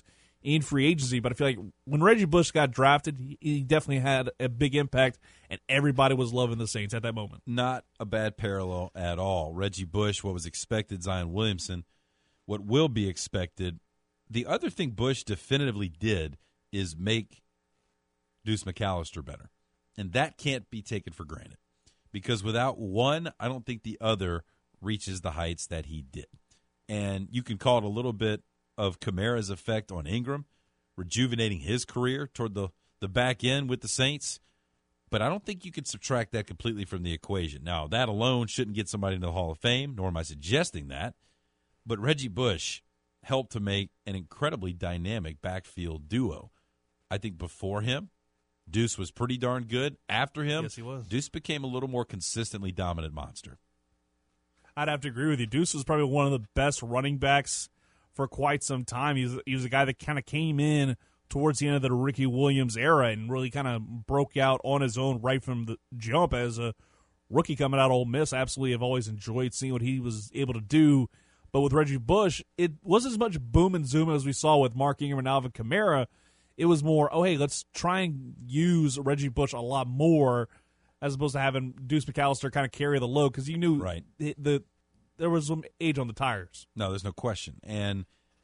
in free agency. But I feel like when Reggie Bush got drafted, he, he definitely had a big impact, and everybody was loving the Saints at that moment. Not a bad parallel at all. Reggie Bush, what was expected, Zion Williamson, what will be expected. The other thing Bush definitively did is make Deuce McAllister better, and that can't be taken for granted because without one, I don't think the other reaches the heights that he did. And you can call it a little bit of Kamara's effect on Ingram, rejuvenating his career toward the, the back end with the Saints. But I don't think you can subtract that completely from the equation. Now, that alone shouldn't get somebody into the Hall of Fame, nor am I suggesting that. But Reggie Bush helped to make an incredibly dynamic backfield duo. I think before him, Deuce was pretty darn good. After him, yes, he was. Deuce became a little more consistently dominant monster. I'd have to agree with you. Deuce was probably one of the best running backs for quite some time. He was, he was a guy that kind of came in towards the end of the Ricky Williams era and really kind of broke out on his own right from the jump as a rookie coming out of Ole Miss. I absolutely have always enjoyed seeing what he was able to do. But with Reggie Bush, it wasn't as much boom and zoom as we saw with Mark Ingram and Alvin Kamara. It was more, oh, hey, let's try and use Reggie Bush a lot more as opposed to having Deuce McAllister kind of carry the load because you knew right. the, the there was some age on the tires. No, there's no question. And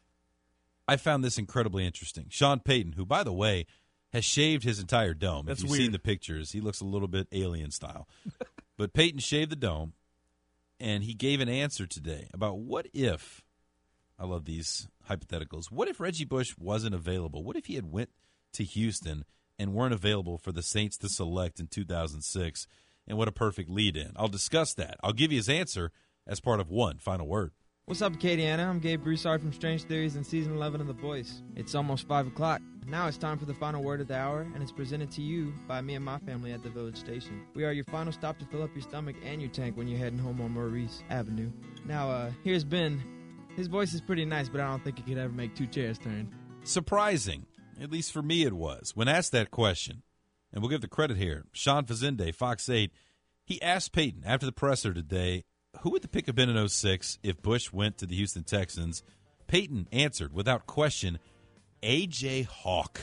I found this incredibly interesting. Sean Payton, who, by the way, has shaved his entire dome. That's if you've weird. seen the pictures, he looks a little bit alien style. But Payton shaved the dome, and he gave an answer today about what if, I love these hypotheticals, what if Reggie Bush wasn't available? What if he had went to Houston and weren't available for the Saints to select in two thousand six? And what a perfect lead-in. I'll discuss that. I'll give you his answer as part of one final word. What's up, Acadiana? I'm Gabe Broussard from Strange Theories and Season eleven of The Voice. It's almost five o'clock. Now it's time for the final word of the hour, and it's presented to you by me and my family at the Village Station. We are your final stop to fill up your stomach and your tank when you're heading home on Maurice Avenue. Now, uh, here's Ben. His voice is pretty nice, but I don't think he could ever make two chairs turn. Surprising, at least for me it was, when asked that question. And we'll give the credit here. Sean Fazende, Fox eight, he asked Payton after the presser today, who would the pick have been in oh six if Bush went to the Houston Texans? Payton answered without question, A J. Hawk.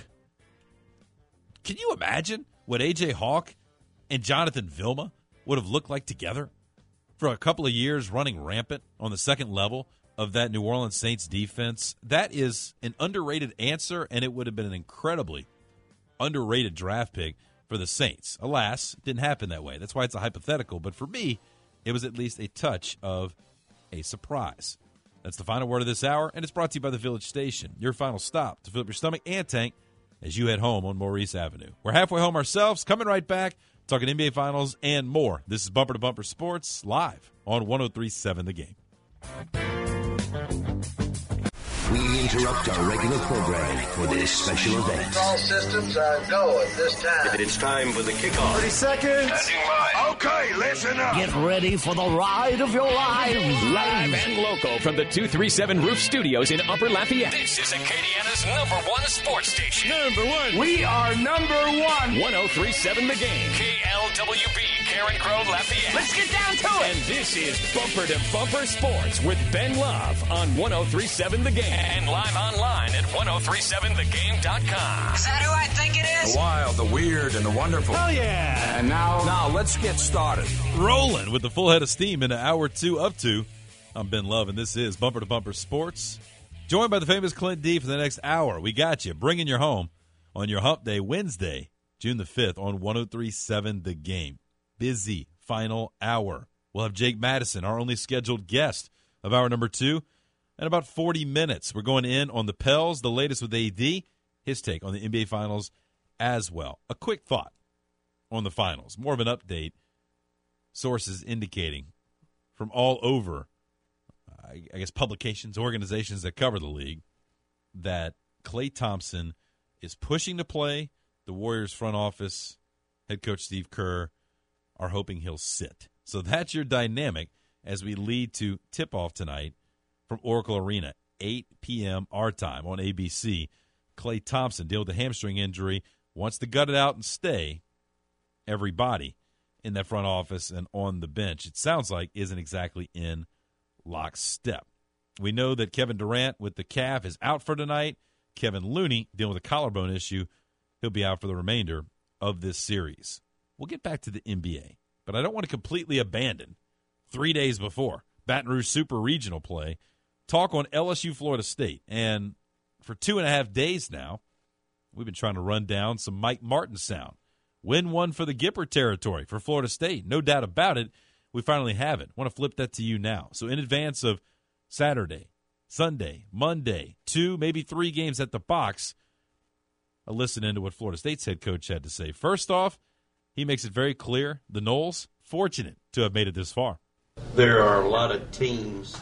Can you imagine what A J. Hawk and Jonathan Vilma would have looked like together for a couple of years running rampant on the second level of that New Orleans Saints defense? That is an underrated answer, and it would have been an incredibly underrated draft pick for the Saints. Alas, it didn't happen that way. That's why it's a hypothetical. But for me, it was at least a touch of a surprise. That's the final word of this hour, and it's brought to you by the Village Station, your final stop to fill up your stomach and tank as you head home on Maurice Avenue. We're halfway home ourselves, coming right back, talking N B A Finals and more. This is Bumper to Bumper Sports, live on one oh three point seven The Game. We interrupt our regular programming for this special event. All systems are go at this time. It's time for the kickoff. thirty seconds. Okay, listen up. Get ready for the ride of your lives. Live and local from the two three seven Roof Studios in Upper Lafayette. This is Acadiana's number one sports station. Number one. We are number one. one oh three point seven The Game. K L W B, Karen Crow, Lafayette. Let's get down to it. And this is Bumper to Bumper Sports with Ben Love on one oh three point seven The Game. And live online at ten thirty-seven the game dot com. Is that who I think it is? The wild, the weird, and the wonderful. Oh, yeah. And now, now let's get started. Rolling with the full head of steam into hour two up to. I'm Ben Love, and this is Bumper to Bumper Sports. Joined by the famous Clint D for the next hour. We got you, bringing you home on your Hump Day, Wednesday, June the fifth, on ten thirty-seven The Game. Busy final hour. We'll have Jake Madison, our only scheduled guest of hour number two. In about forty minutes, we're going in on the Pels, the latest with A D, his take on the N B A Finals as well. A quick thought on the Finals, more of an update. Sources indicating from all over, I guess, publications, organizations that cover the league, that Klay Thompson is pushing to play. The Warriors front office, head coach Steve Kerr, are hoping he'll sit. So that's your dynamic as we lead to tip-off tonight from Oracle Arena, eight p.m. our time on A B C. Klay Thompson dealt with a hamstring injury, wants to gut it out and stay. Everybody in that front office and on the bench, it sounds like, isn't exactly in lockstep. We know that Kevin Durant with the calf is out for tonight. Kevin Looney, dealing with a collarbone issue. He'll be out for the remainder of this series. We'll get back to the N B A, but I don't want to completely abandon three days before Baton Rouge Super Regional play, talk on L S U Florida State. And for two and a half days now, we've been trying to run down some Mike Martin sound. Win one for the Gipper territory for Florida State. No doubt about it. We finally have it. I want to flip that to you now. So in advance of Saturday, Sunday, Monday, two, maybe three games at the box, I listened into what Florida State's head coach had to say. First off, he makes it very clear the Noles, fortunate to have made it this far. There are a lot of teams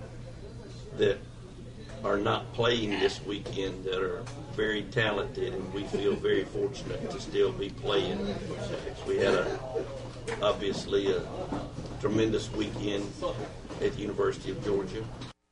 that are not playing this weekend that are very talented, and we feel very fortunate to still be playing. We had a obviously a tremendous weekend at the University of Georgia.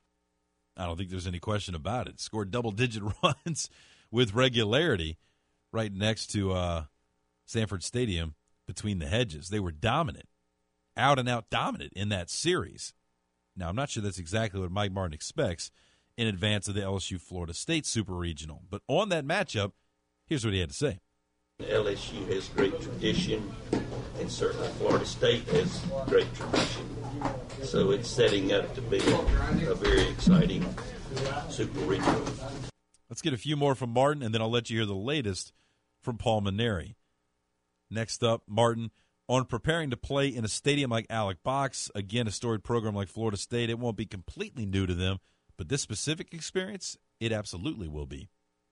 I don't think there's any question about it. Scored double-digit runs with regularity right next to uh, Sanford Stadium between the hedges. They were dominant, out-and-out dominant in that series. Now, I'm not sure that's exactly what Mike Martin expects in advance of the L S U Florida State Super Regional. But on that matchup, here's what he had to say. L S U has great tradition, and certainly Florida State has great tradition. So it's setting up to be a very exciting Super Regional. Let's get a few more from Martin, and then I'll let you hear the latest from Paul Mainieri. Next up, Martin, on preparing to play in a stadium like Alec Box, again, a storied program like Florida State, it won't be completely new to them, but this specific experience, it absolutely will be.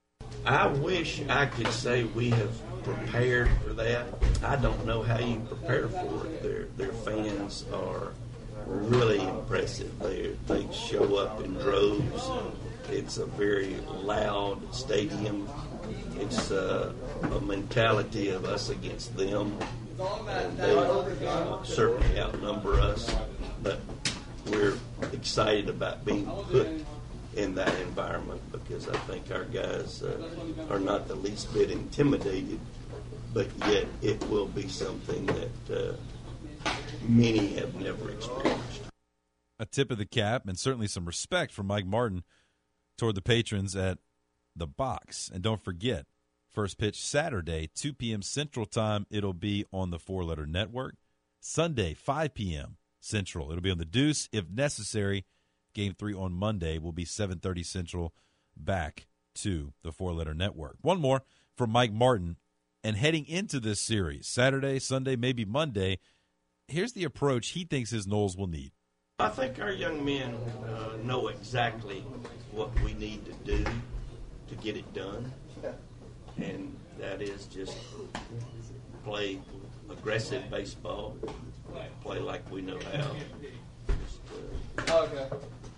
I wish I could say we have prepared for that. I don't know how you prepare for it. Their their fans are really impressive. They they show up in droves. It's a very loud stadium. It's uh, a mentality of us against them, and they uh, certainly outnumber us. But we're excited about being put in that environment because I think our guys uh, are not the least bit intimidated, but yet it will be something that uh, many have never experienced. A tip of the cap and certainly some respect from Mike Martin toward the patrons at the Box. And don't forget, first pitch Saturday, two p.m. Central Time. It'll be on the Four Letter Network. Sunday, five p.m. Central. It'll be on the Deuce. If necessary, Game three on Monday will be seven thirty Central, back to the Four Letter Network. One more from Mike Martin. And heading into this series, Saturday, Sunday, maybe Monday, here's the approach he thinks his Noles will need. I think our young men uh, know exactly what we need to do to get it done, and that is just play aggressive baseball, play like we know how, just, uh, okay.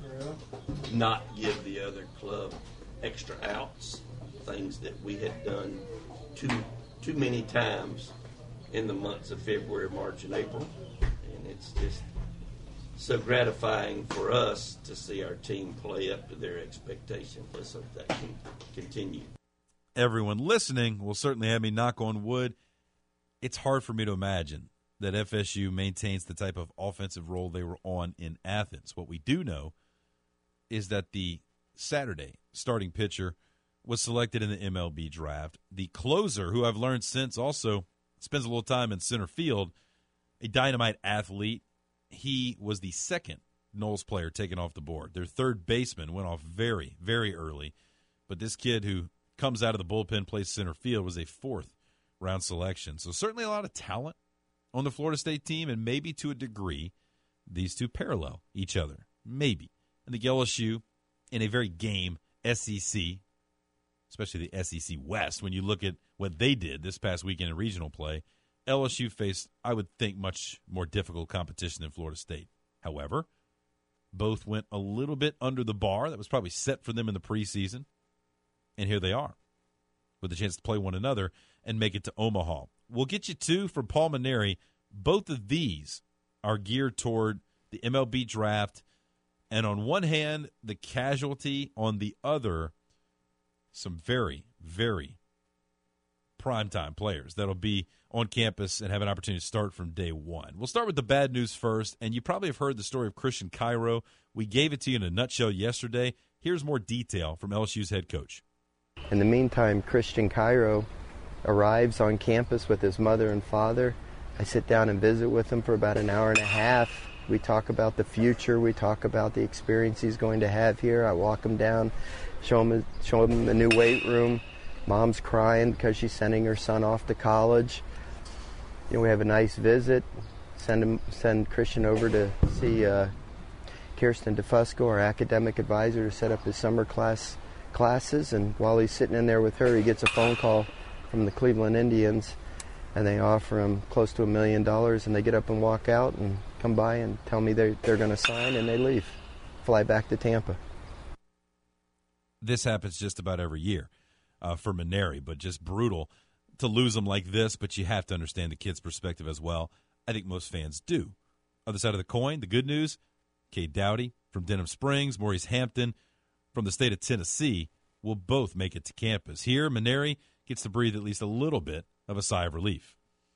not give the other club extra outs, things that we had done too too many times in the months of February, March, and April, and it's just so gratifying for us to see our team play up to their expectations. Let's hope that can continue. Everyone listening will certainly have me knock on wood. It's hard for me to imagine that F S U maintains the type of offensive role they were on in Athens. What we do know is that the Saturday starting pitcher was selected in the M L B draft. The closer, who I've learned since also spends a little time in center field, a dynamite athlete. He was the second Noles player taken off the board. Their third baseman went off very, very early. But this kid who comes out of the bullpen, plays center field, was a fourth-round selection. So certainly a lot of talent on the Florida State team, and maybe to a degree these two parallel each other. Maybe. And the L S U in a very game S E C, especially the S E C West, when you look at what they did this past weekend in regional play, L S U faced, I would think, much more difficult competition than Florida State. However, both went a little bit under the bar that was probably set for them in the preseason, and here they are with a chance to play one another and make it to Omaha. We'll get you two from Paul Mainieri. Both of these are geared toward the M L B draft, and on one hand, the casualty, on the other, some very, very primetime players that'll be on campus and have an opportunity to start from day one. We'll start with the bad news first, and you probably have heard the story of Christian Cairo. We gave it to you in a nutshell yesterday. Here's more detail from L S U's head coach. In the meantime, Christian Cairo arrives on campus with his mother and father. I sit down and visit with him for about an hour and a half. We talk about the future. We talk about the experience he's going to have here. I walk him down, show him, show him the new weight room. Mom's crying because she's sending her son off to college. You know, we have a nice visit. Send him, send Christian over to see uh, Kirsten DeFusco, our academic advisor, to set up his summer class classes. And while he's sitting in there with her, he gets a phone call from the Cleveland Indians, and they offer him close to a million dollars. And they get up and walk out and come by and tell me they're, they're going to sign, and they leave, fly back to Tampa. This happens just about every year uh, for Mainieri, but just brutal to lose him like this. But you have to understand the kid's perspective as well. I think most fans do. Other side of the coin, the good news, Cade Doughty from Denham Springs, Maurice Hampton from the state of Tennessee will both make it to campus. Here, Mainieri gets to breathe at least a little bit of a sigh of relief.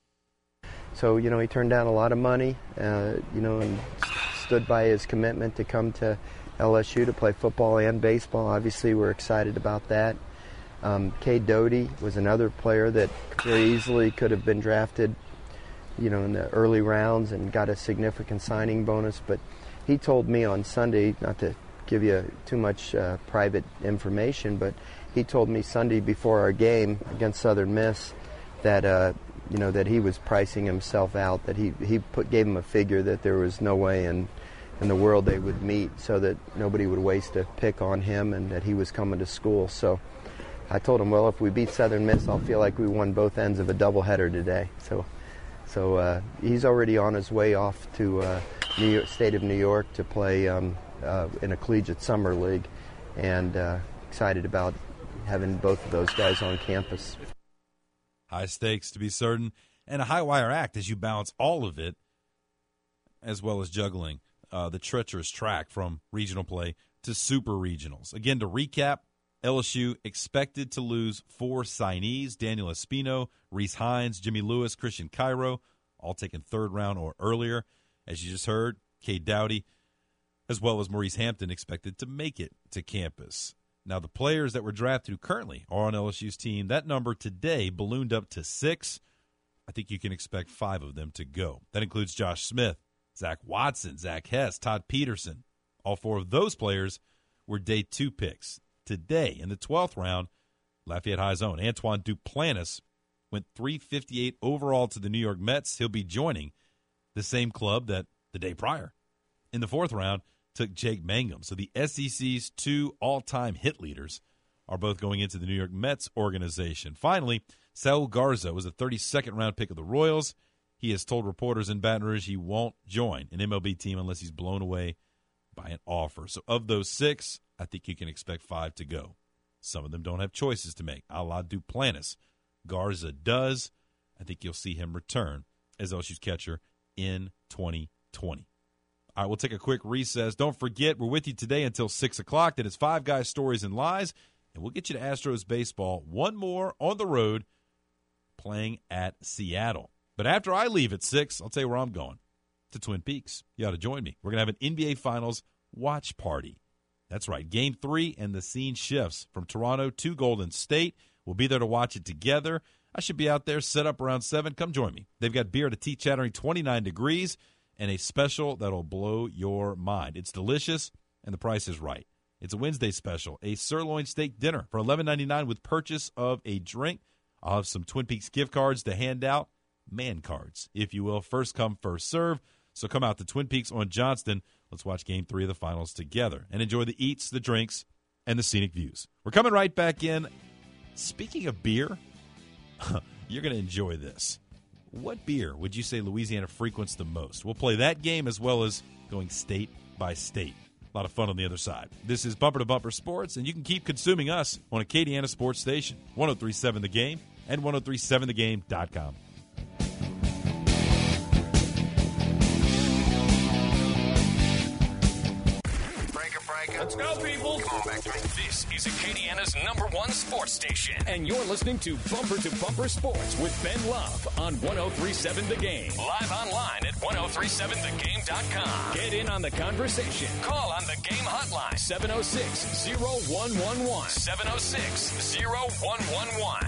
So, you know, he turned down a lot of money, uh, you know, and stood by his commitment to come to L S U to play football and baseball. Obviously, we're excited about that. Um, Cade Doughty was another player that very easily could have been drafted, you know, in the early rounds and got a significant signing bonus. But he told me on Sunday, not to give you too much uh, private information, but he told me Sunday before our game against Southern Miss that, uh, you know, that he was pricing himself out, that he, he put, gave him a figure that there was no way in, in the world they would meet so that nobody would waste a pick on him and that he was coming to school. So I told him, well, if we beat Southern Miss, I'll feel like we won both ends of a doubleheader today. So so uh, he's already on his way off to uh, New York, state of New York to play um, uh, in a collegiate summer league, and uh, excited about having both of those guys on campus. High stakes, to be certain, and a high-wire act as you balance all of it, as well as juggling uh, the treacherous track from regional play to super regionals. Again, to recap, L S U expected to lose four signees: Daniel Espino, Reese Hines, Jimmy Lewis, Christian Cairo, all taken third round or earlier. As you just heard, Cade Doughty, as well as Maurice Hampton, expected to make it to campus. Now, the players that were drafted who currently are on L S U's team, that number today ballooned up to six. I think you can expect five of them to go. That includes Josh Smith, Zach Watson, Zach Hess, Todd Peterson. All four of those players were day two picks. Today, in the twelfth round, Lafayette High's own Antoine Duplantis went three fifty-eight overall to the New York Mets. He'll be joining the same club that the day prior, in the fourth round, took Jake Mangum. So the S E C's two all-time hit leaders are both going into the New York Mets organization. Finally, Saul Garza was a thirty-second round pick of the Royals. He has told reporters in Baton Rouge he won't join an M L B team unless he's blown away by an offer. So of those six, I think you can expect five to go. Some of them don't have choices to make, a la Duplantis. Garza does. I think you'll see him return as L S U's catcher in twenty twenty. All right, we'll take a quick recess. Don't forget, we're with you today until six o'clock. That is Five Guys, Stories, and Lies. And we'll get you to Astros baseball. One more on the road playing at Seattle. But after I leave at six, I'll tell you where I'm going. To Twin Peaks. You ought to join me. We're going to have an N B A Finals watch party. That's right. Game three, and the scene shifts from Toronto to Golden State. We'll be there to watch it together. I should be out there set up around seven. Come join me. They've got beer at a tea chattering twenty-nine degrees and a special that'll blow your mind. It's delicious, and the price is right. It's a Wednesday special, a sirloin steak dinner for eleven ninety-nine with purchase of a drink. I'll have some Twin Peaks gift cards to hand out, man cards, if you will. First come, first serve. So come out to Twin Peaks on Johnston. Let's watch Game three of the Finals together and enjoy the eats, the drinks, and the scenic views. We're coming right back in. Speaking of beer, you're going to enjoy this. What beer would you say Louisiana frequents the most? We'll play that game as well as going state by state. A lot of fun on the other side. This is Bumper to Bumper Sports, and you can keep consuming us on Acadiana Sports Station, one oh three point seven The Game and one oh three point seven the game dot com. Let's go, people. This is Acadiana's number one sports station, and you're listening to Bumper to Bumper Sports with Ben Love on one oh three seven The Game. Live online at ten thirty-seven the game dot com. Get in on the conversation. Call on the game hotline, seven oh six, oh one one one. seven oh six, oh one one one.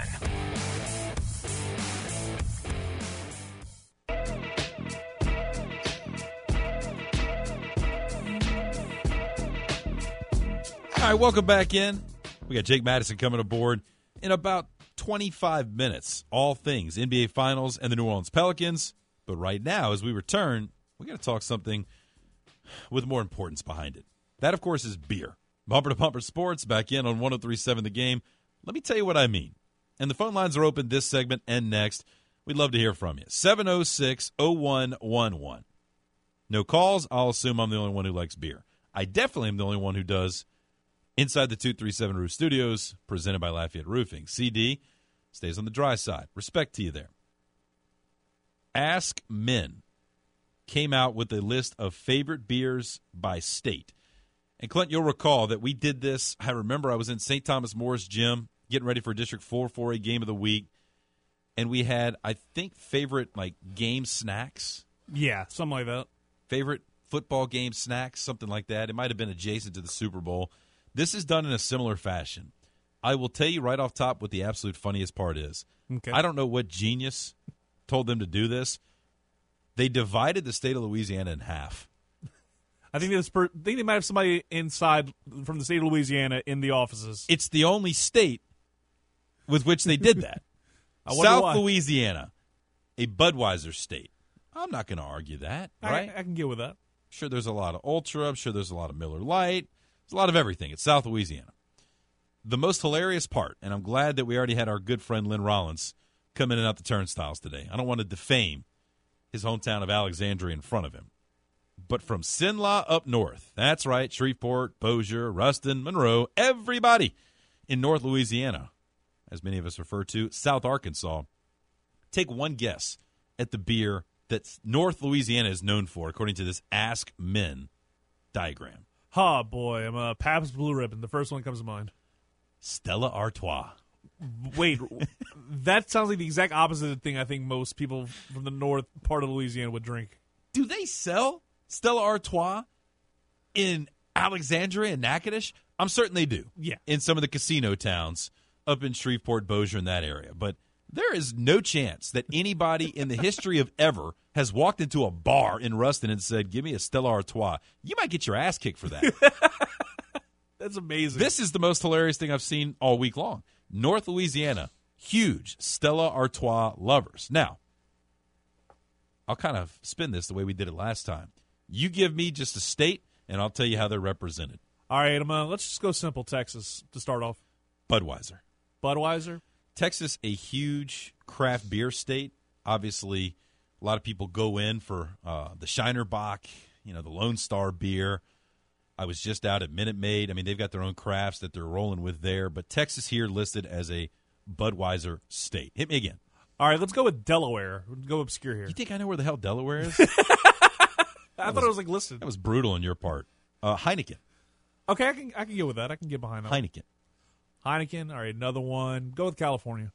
All right, welcome back in. We got Jake Madison coming aboard in about twenty-five minutes. All things N B A Finals and the New Orleans Pelicans. But right now, as we return, we got to talk something with more importance behind it. That, of course, is beer. Bumper to Bumper Sports back in on ten thirty-seven The Game. Let me tell you what I mean. And the phone lines are open this segment and next. We'd love to hear from you. seven oh six, oh one one one. No calls. I'll assume I'm the only one who likes beer. I definitely am the only one who does. Inside the two thirty-seven Roof Studios, presented by Lafayette Roofing. C D stays on the dry side. Respect to you there. Ask Men came out with a list of favorite beers by state. And, Clint, you'll recall that we did this. I remember I was in Saint Thomas Morris Gym getting ready for District four four A Game of the Week. And we had, I think, favorite, like, game snacks. Yeah, something like that. Favorite football game snacks, something like that. It might have been adjacent to the Super Bowl. This is done in a similar fashion. I will tell you right off top what the absolute funniest part is. Okay. I don't know what genius told them to do this. They divided the state of Louisiana in half. I think, was per- I think they might have somebody inside from the state of Louisiana in the offices. It's the only state with which they did that. South why. Louisiana, a Budweiser state. I'm not going to argue that, right? I, I can get with that. Sure, there's a lot of Ultra. I'm sure there's a lot of Miller Lite. There's a lot of everything. It's South Louisiana. The most hilarious part, and I'm glad that we already had our good friend Lynn Rollins come in and out the turnstiles today. I don't want to defame his hometown of Alexandria in front of him. But from Sinlaw up north, that's right, Shreveport, Bossier, Ruston, Monroe, everybody in North Louisiana, as many of us refer to, South Arkansas, take one guess at the beer that North Louisiana is known for, according to this Ask Men diagram. Oh, boy. I'm a Pabst Blue Ribbon. The first one that comes to mind. Stella Artois. Wait, that sounds like the exact opposite thing I think most people from the north part of Louisiana would drink. Do they sell Stella Artois in Alexandria and Natchitoches? I'm certain they do. Yeah. In some of the casino towns up in Shreveport, Bossier, in that area. But there is no chance that anybody in the history of ever has walked into a bar in Ruston and said, give me a Stella Artois. You might get your ass kicked for that. That's amazing. This is the most hilarious thing I've seen all week long. North Louisiana, huge Stella Artois lovers. Now, I'll kind of spin this the way we did it last time. You give me just a state, and I'll tell you how they're represented. All right, I'm, uh, let's just go simple Texas to start off. Budweiser. Budweiser? Texas, a huge craft beer state. Obviously, a lot of people go in for uh, the Shiner Bock, you know, the Lone Star beer. I was just out at Minute Maid. I mean, they've got their own crafts that they're rolling with there. But Texas here listed as a Budweiser state. Hit me again. All right, let's go with Delaware. We'll go obscure here. You think I know where the hell Delaware is? I thought was, it was like listed. That was brutal on your part. Uh, Heineken. Okay, I can I can get with that. I can get behind that. Heineken. Heineken. All right, another one. Go with California.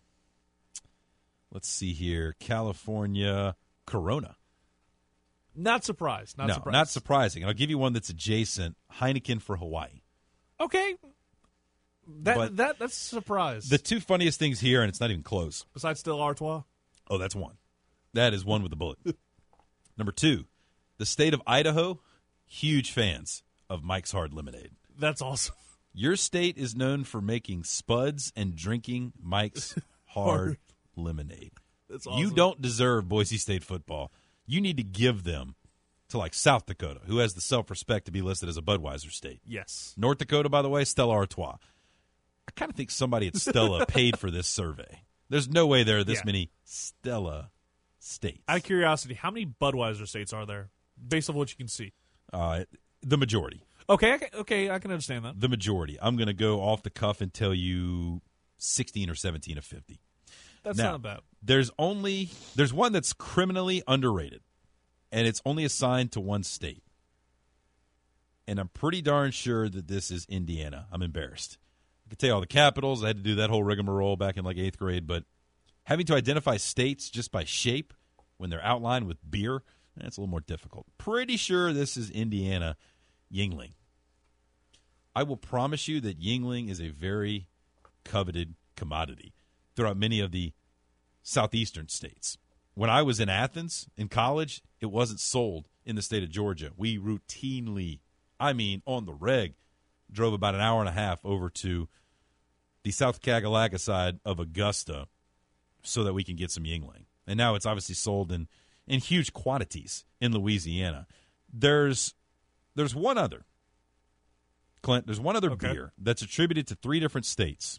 Let's see here. California. Corona. Not surprised. Not no, surprised. not surprising. I'll give you one that's adjacent. Heineken for Hawaii. Okay. That but that that's a surprise. The two funniest things here, and it's not even close. Besides Stella Artois? Oh, that's one. That is one with a bullet. Number two, the state of Idaho, huge fans of Mike's Hard Lemonade. That's awesome. Your state is known for making spuds and drinking Mike's Hard Lemonade. That's awesome. You don't deserve Boise State football. You need to give them to, like, South Dakota, who has the self-respect to be listed as a Budweiser state. Yes. North Dakota, by the way, Stella Artois. I kind of think somebody at Stella paid for this survey. There's no way there are this yeah. many Stella states. Out of curiosity, how many Budweiser states are there, based on what you can see? Uh, the majority. Okay, I can, okay, I can understand that. The majority. I'm going to go off the cuff and tell you sixteen or seventeen of fifty. That's now, not bad. There's only there's one that's criminally underrated, and it's only assigned to one state. and I'm pretty darn sure that this is Indiana. I'm embarrassed. I could tell you all the capitals. I had to do that whole rigmarole back in like eighth grade, but having to identify states just by shape when they're outlined with beer, that's a little more difficult. Pretty sure this is Indiana Yuengling. I will promise you that Yuengling is a very coveted commodity throughout many of the southeastern states. When I was in Athens in college, it wasn't sold in the state of Georgia. We routinely, I mean on the reg, drove about an hour and a half over to the South Kagalaka side of Augusta so that we can get some Yuengling. And now it's obviously sold in, in huge quantities in Louisiana. There's there's one other, Clint, there's one other okay. beer that's attributed to three different states.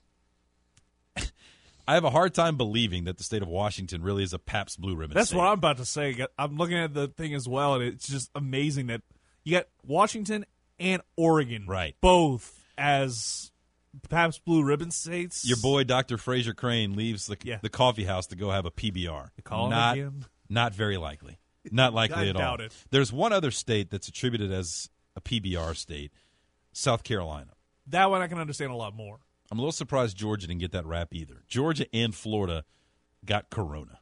I have a hard time believing that the state of Washington really is a Pabst Blue Ribbon That's state. what I'm about to say. I'm looking at the thing as well, and it's just amazing that you got Washington and Oregon right. both as Pabst Blue Ribbon states. Your boy, Doctor Fraser Crane, leaves the, yeah. the coffee house to go have a P B R. You call not, him again? Not very likely. Not likely I at doubt all. It. There's one other state that's attributed as a P B R state, South Carolina. That one I can understand a lot more. I'm a little surprised Georgia didn't get that rap either. Georgia and Florida got Corona.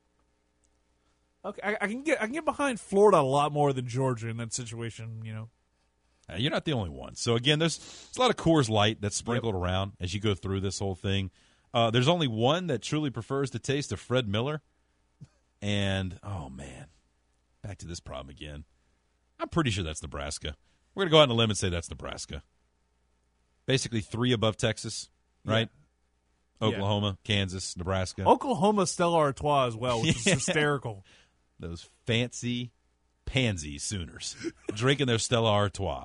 Okay, I, I can get I can get behind Florida a lot more than Georgia in that situation. You know, uh, you're not the only one. So again, there's, there's a lot of Coors Light that's sprinkled yep. around as you go through this whole thing. Uh, there's only one that truly prefers the taste of Fred Miller, and oh man, back to this problem again. I'm pretty sure that's Nebraska. We're gonna go out on a limb and say that's Nebraska. Basically three above Texas, right? Yeah. Oklahoma, yeah. Kansas, Nebraska. Oklahoma Stella Artois as well, which yeah. is hysterical. Those fancy pansy Sooners drinking their Stella Artois.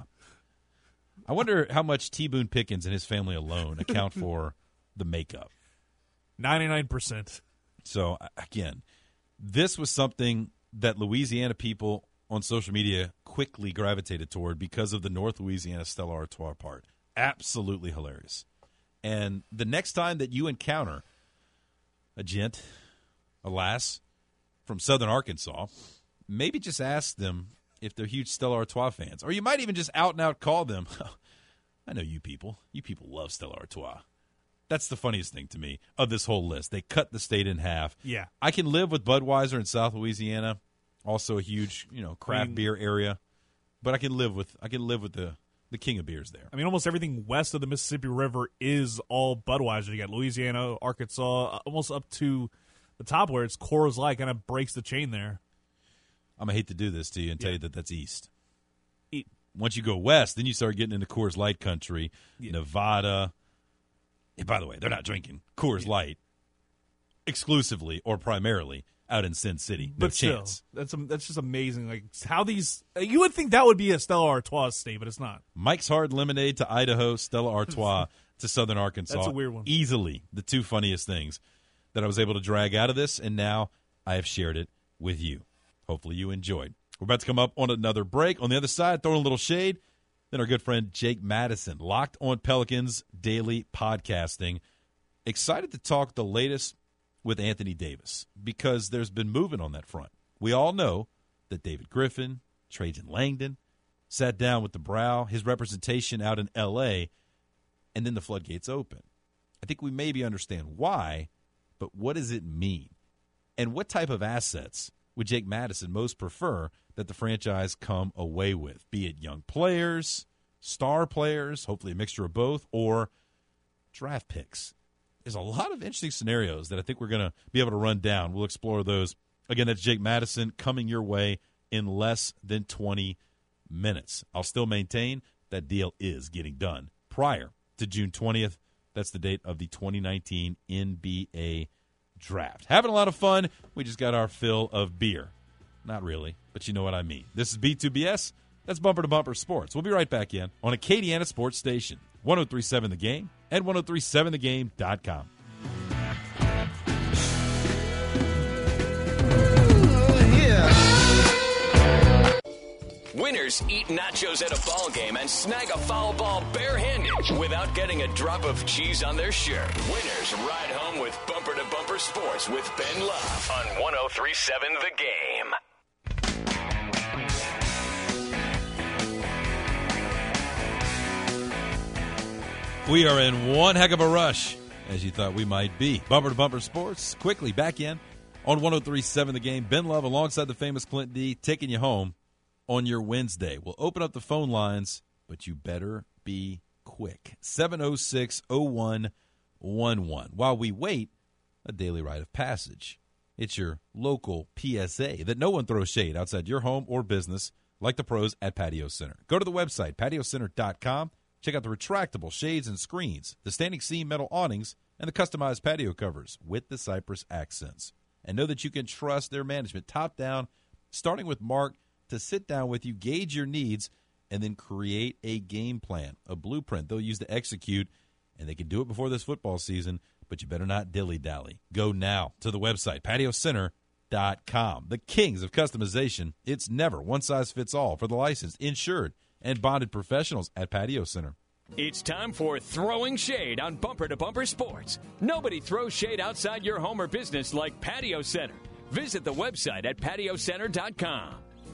I wonder how much T. Boone Pickens and his family alone account for the makeup. ninety-nine percent. So, again, this was something that Louisiana people on social media quickly gravitated toward because of the North Louisiana Stella Artois part. Absolutely hilarious. And the next time that you encounter a gent, a lass, from southern Arkansas, maybe just ask them if they're huge Stella Artois fans. Or you might even just out and out call them, I know you people. You people love Stella Artois. That's the funniest thing to me of this whole list. They cut the state in half. Yeah. I can live with Budweiser in South Louisiana, also a huge, you know, craft I mean, beer area. But I can live with I can live with the The king of beers there. I mean, almost everything west of the Mississippi River is all Budweiser. You got Louisiana, Arkansas, almost up to the top where it's Coors Light, kind of breaks the chain there. I'm going to hate to do this to you and yeah. tell you that that's east. Eat. Once you go west, then you start getting into Coors Light country, yeah. Nevada. And by the way, they're not drinking Coors yeah. Light exclusively or primarily out in Sin City. No but still, chance. That's that's just amazing. Like how these, you would think that would be a Stella Artois state, but it's not. Mike's Hard Lemonade to Idaho, Stella Artois to Southern Arkansas. That's a weird one. Easily the two funniest things that I was able to drag out of this, and now I have shared it with you. Hopefully you enjoyed. We're about to come up on another break. On the other side, throwing a little shade, then our good friend Jake Madison, Locked on Pelicans Daily Podcasting. Excited to talk the latest with Anthony Davis because there's been movement on that front. We all know that David Griffin, Trajan Langdon, sat down with the Brow, his representation out in L A, and then the floodgates open. I think we maybe understand why, but what does it mean? And what type of assets would Jake Madison most prefer that the franchise come away with, be it young players, star players, hopefully a mixture of both, or draft picks? There's a lot of interesting scenarios that I think we're going to be able to run down. We'll explore those. Again, that's Jake Madison coming your way in less than twenty minutes. I'll still maintain that deal is getting done prior to June twentieth. That's the date of the twenty nineteen N B A Draft. Having a lot of fun. We just got our fill of beer. Not really, but you know what I mean. This is B two B S. That's Bumper to Bumper Sports. We'll be right back in on Acadiana Sports Station, one oh three point seven The Game and one oh three point seven the game dot com. Winners eat nachos at a ball game and snag a foul ball barehanded without getting a drop of cheese on their shirt. Winners ride home with Bumper to Bumper Sports with Ben Love on one oh three point seven The Game. We are in one heck of a rush, as you thought we might be. Bumper to Bumper Sports, quickly back in on one oh three point seven The Game. Ben Love alongside the famous Clint D, taking you home on your Wednesday. We'll open up the phone lines, but you better be quick. seven oh six, oh one one one. While we wait, a daily rite of passage. It's your local P S A that no one throws shade outside your home or business like the pros at Patio Center. Go to the website, patio center dot com. Check out the retractable shades and screens, the standing seam metal awnings, and the customized patio covers with the cypress accents. And know that you can trust their management top down, starting with Mark, to sit down with you, gauge your needs, and then create a game plan, a blueprint they'll use to execute. And they can do it before this football season, but you better not dilly-dally. Go now to the website, patio center dot com. The kings of customization. It's never one size fits all for the licensed, insured, and bonded professionals at Patio Center. It's time for Throwing Shade on Bumper to Bumper Sports. Nobody throws shade outside your home or business like Patio Center. Visit the website at patio center dot com.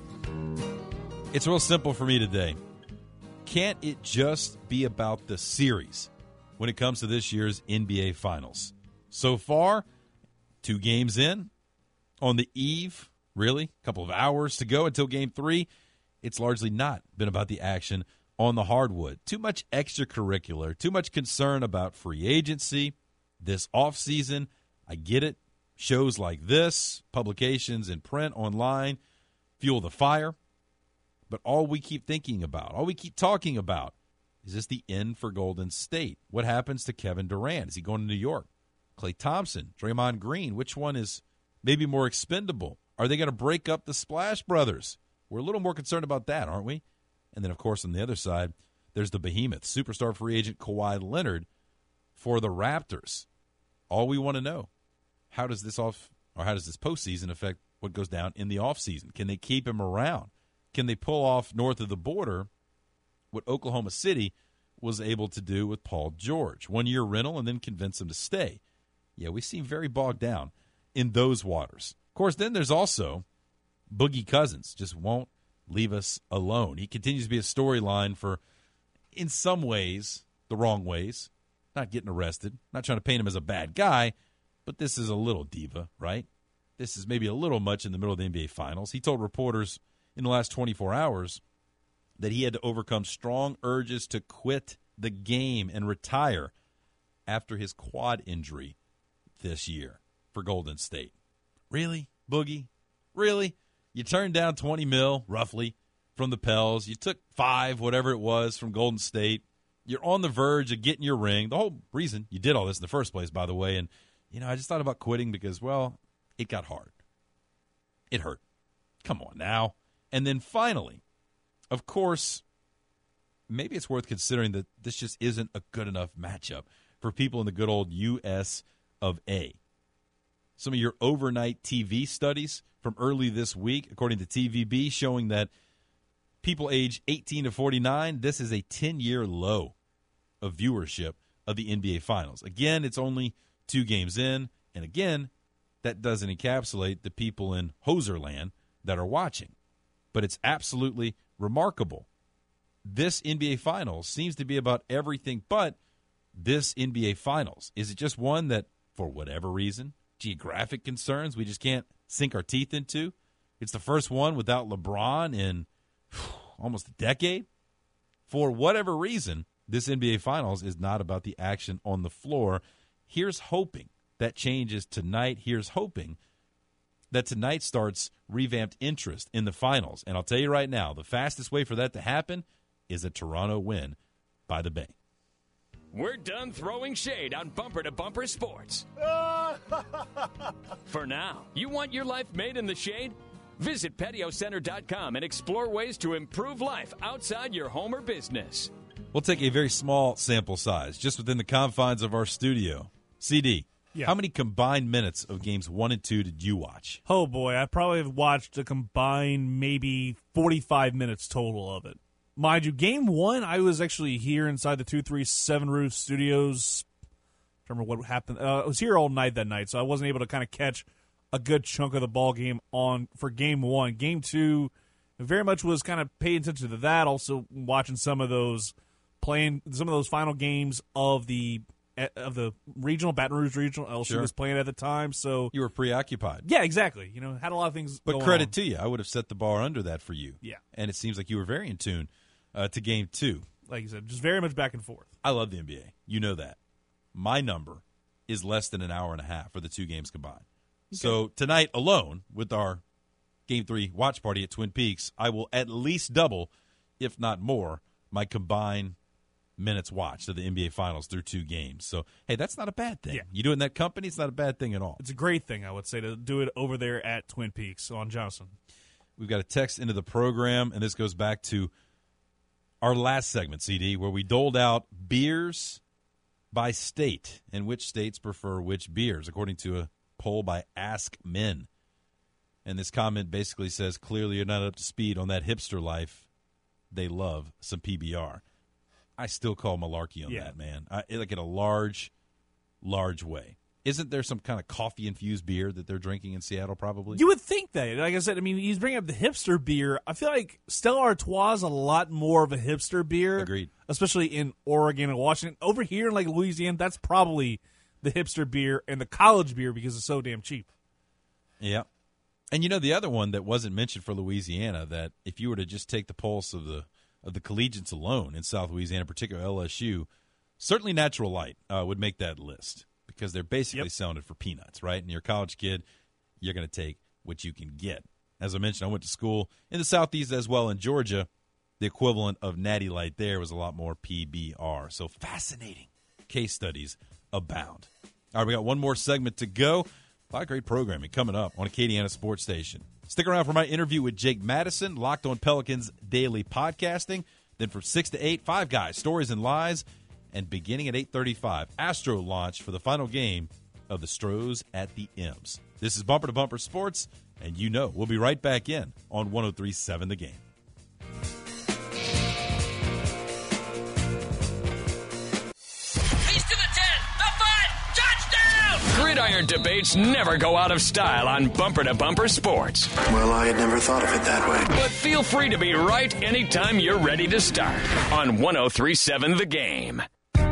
It's real simple for me today. Can't it just be about the series when it comes to this year's N B A Finals? So far, two games in, on the eve, really, a couple of hours to go until game three, it's largely not been about the action on the hardwood. Too much extracurricular, too much concern about free agency this offseason. I get it. Shows like this, publications in print, online, fuel the fire. But all we keep thinking about, all we keep talking about, is this the end for Golden State? What happens to Kevin Durant? Is he going to New York? Klay Thompson, Draymond Green, which one is maybe more expendable? Are they going to break up the Splash Brothers? We're a little more concerned about that, aren't we? And then, of course, on the other side, there's the behemoth, superstar free agent Kawhi Leonard for the Raptors. All we want to know, how does this off or how does this postseason affect what goes down in the offseason? Can they keep him around? Can they pull off north of the border what Oklahoma City was able to do with Paul George? One-year rental and then convince him to stay. Yeah, we seem very bogged down in those waters. Of course, then there's also Boogie Cousins. Just won't leave us alone. He continues to be a storyline for, in some ways, the wrong ways. Not getting arrested. Not trying to paint him as a bad guy, but this is a little diva, right? This is maybe a little much in the middle of the N B A Finals. He told reporters in the last twenty-four hours that he had to overcome strong urges to quit the game and retire after his quad injury this year for Golden State. Really, Boogie? Really? You turned down twenty mil, roughly, from the Pels. You took five, whatever it was, from Golden State. You're on the verge of getting your ring. The whole reason you did all this in the first place, by the way. And, you know, I just thought about quitting because, well, it got hard. It hurt. Come on now. And then finally, of course, maybe it's worth considering that this just isn't a good enough matchup for people in the good old U S of A. Some of your overnight T V studies from early this week, according to T V B, showing that people age eighteen to forty-nine, this is a ten-year low of viewership of the N B A Finals. Again, it's only two games in, and again, that doesn't encapsulate the people in Hoserland that are watching. But it's absolutely remarkable. This N B A Finals seems to be about everything but this N B A Finals. Is it just one that, for whatever reason, geographic concerns, we just can't sink our teeth into? It's the first one without LeBron in whew, almost a decade. For whatever reason, this N B A Finals is not about the action on the floor. Here's hoping that changes tonight. Here's hoping that tonight starts revamped interest in the finals. And I'll tell you right now, the fastest way for that to happen is a Toronto win by the Bay. We're done throwing shade on Bumper to Bumper Sports. For now, you want your life made in the shade? Visit patio center dot com and explore ways to improve life outside your home or business. We'll take a very small sample size, just within the confines of our studio. C D, yeah. How many combined minutes of games one and two did you watch? Oh, boy, I probably have watched a combined maybe forty-five minutes total of it. Mind you, game one, I was actually here inside the two three seven Roof Studios. I don't remember what happened. Uh, I was here all night that night, so I wasn't able to kind of catch a good chunk of the ball game on for game one. Game two, very much was kind of paying attention to that, also watching some of those playing some of those final games of the of the regional, Baton Rouge Regional. L S U Sure. was playing at the time, so You were preoccupied. yeah, exactly. You know, had a lot of things. But going credit on. to you. I would have set the bar under that for you. Yeah. And it seems like you were very in tune uh, to game two. Like you said, just very much back and forth. I love the N B A. You know that. My number is less than an hour and a half for the two games combined. Okay. So tonight alone, with our Game three watch party at Twin Peaks, I will at least double, if not more, my combined minutes watched of the N B A Finals through two games. So, hey, that's not a bad thing. Yeah. You do it in that company, it's not a bad thing at all. It's a great thing, I would say, to do it over there at Twin Peaks on Johnson. We've got a text into the program, and this goes back to our last segment, C D, where we doled out beers by state and which states prefer which beers, according to a poll by Ask Men. And this comment basically says, clearly you're not up to speed on that hipster life. They love some P B R. I still call malarkey on Yeah. that, man. I, like in a large, large way. Isn't there some kind of coffee-infused beer that they're drinking in Seattle, probably? You would think that. Like I said, I mean, he's bringing up the hipster beer. I feel like Stella Artois is a lot more of a hipster beer. Agreed. Especially in Oregon and Washington. Over here in like Louisiana, that's probably the hipster beer and the college beer because it's so damn cheap. Yeah. And you know the other one that wasn't mentioned for Louisiana, that if you were to just take the pulse of the of the collegiates alone in South Louisiana, particularly L S U, certainly Natural Light uh, would make that list because they're basically Yep. selling it for peanuts, right? And you're a college kid, you're going to take what you can get. As I mentioned, I went to school in the Southeast as well in Georgia. The equivalent of Natty Light there was a lot more P B R. So fascinating case studies abound. All right, we got one more segment to go. A lot of great programming coming up on Acadiana Sports Station. Stick around for my interview with Jake Madison, Locked on Pelicans Daily Podcasting. Then from six to eight, Five Guys, Stories and Lies. And beginning at eight thirty-five, Astro launch for the final game of the Stros at the M's. This is Bumper to Bumper Sports, and you know we'll be right back in on one oh three point seven The Game. Gridiron debates never go out of style on Bumper to Bumper Sports. Well, I had never thought of it that way. But feel free to be right anytime you're ready to start on one oh three point seven The Game.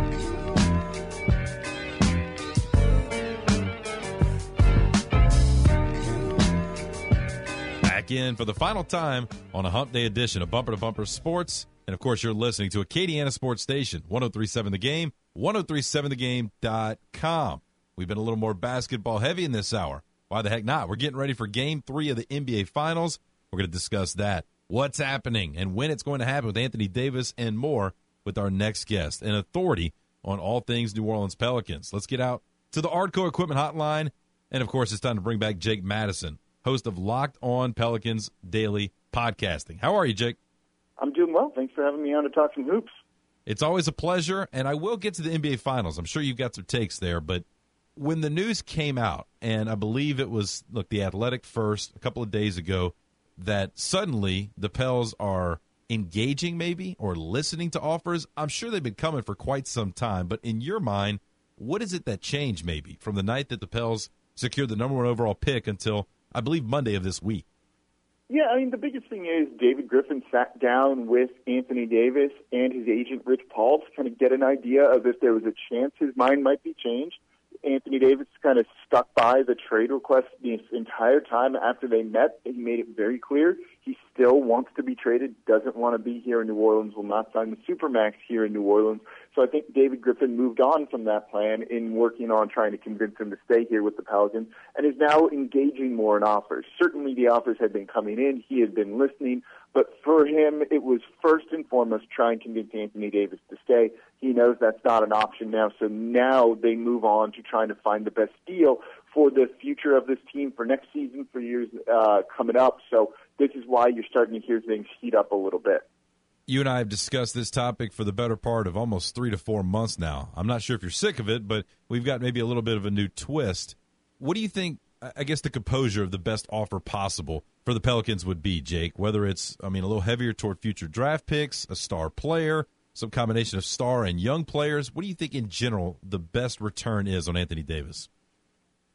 Back in for the final time on a Hump Day edition of Bumper to Bumper Sports. And, of course, you're listening to Acadiana Sports Station, one oh three point seven The Game, one oh three point seven the game dot com. We've been a little more basketball heavy in this hour. Why the heck not? We're getting ready for Game three of the N B A Finals. We're going to discuss that, what's happening, and when it's going to happen with Anthony Davis and more with our next guest, an authority on all things New Orleans Pelicans. Let's get out to the Ardco Equipment Hotline. And, of course, it's time to bring back Jake Madison, host of Locked on Pelicans Daily Podcasting. How are you, Jake? I'm doing well. Thanks for having me on to talk some hoops. It's always a pleasure, and I will get to the N B A Finals. I'm sure you've got some takes there, but when the news came out, and I believe it was, look, The Athletic first, a couple of days ago, that suddenly the Pels are engaging maybe or listening to offers, I'm sure they've been coming for quite some time, but in your mind, what is it that changed maybe from the night that the Pels secured the number one overall pick until, I believe, Monday of this week? Yeah, I mean, the biggest thing is David Griffin sat down with Anthony Davis and his agent, Rich Paul, to kind of get an idea of if there was a chance his mind might be changed. Anthony Davis kind of stuck by the trade request the entire time after they met. He made it very clear he still wants to be traded, doesn't want to be here in New Orleans, will not sign the Supermax here in New Orleans. So I think David Griffin moved on from that plan in working on trying to convince him to stay here with the Pelicans and is now engaging more in offers. Certainly the offers had been coming in. He had been listening. But for him, it was first and foremost try and convince Anthony Davis to stay. He knows that's not an option now, so now they move on to trying to find the best deal for the future of this team for next season, for years uh, coming up. So this is why you're starting to hear things heat up a little bit. You and I have discussed this topic for the better part of almost three to four months now. I'm not sure if you're sick of it, but we've got maybe a little bit of a new twist. What do you think, I guess, the composure of the best offer possible for the Pelicans would be, Jake? Whether it's, I mean, a little heavier toward future draft picks, a star player, some combination of star and young players. What do you think in general the best return is on Anthony Davis?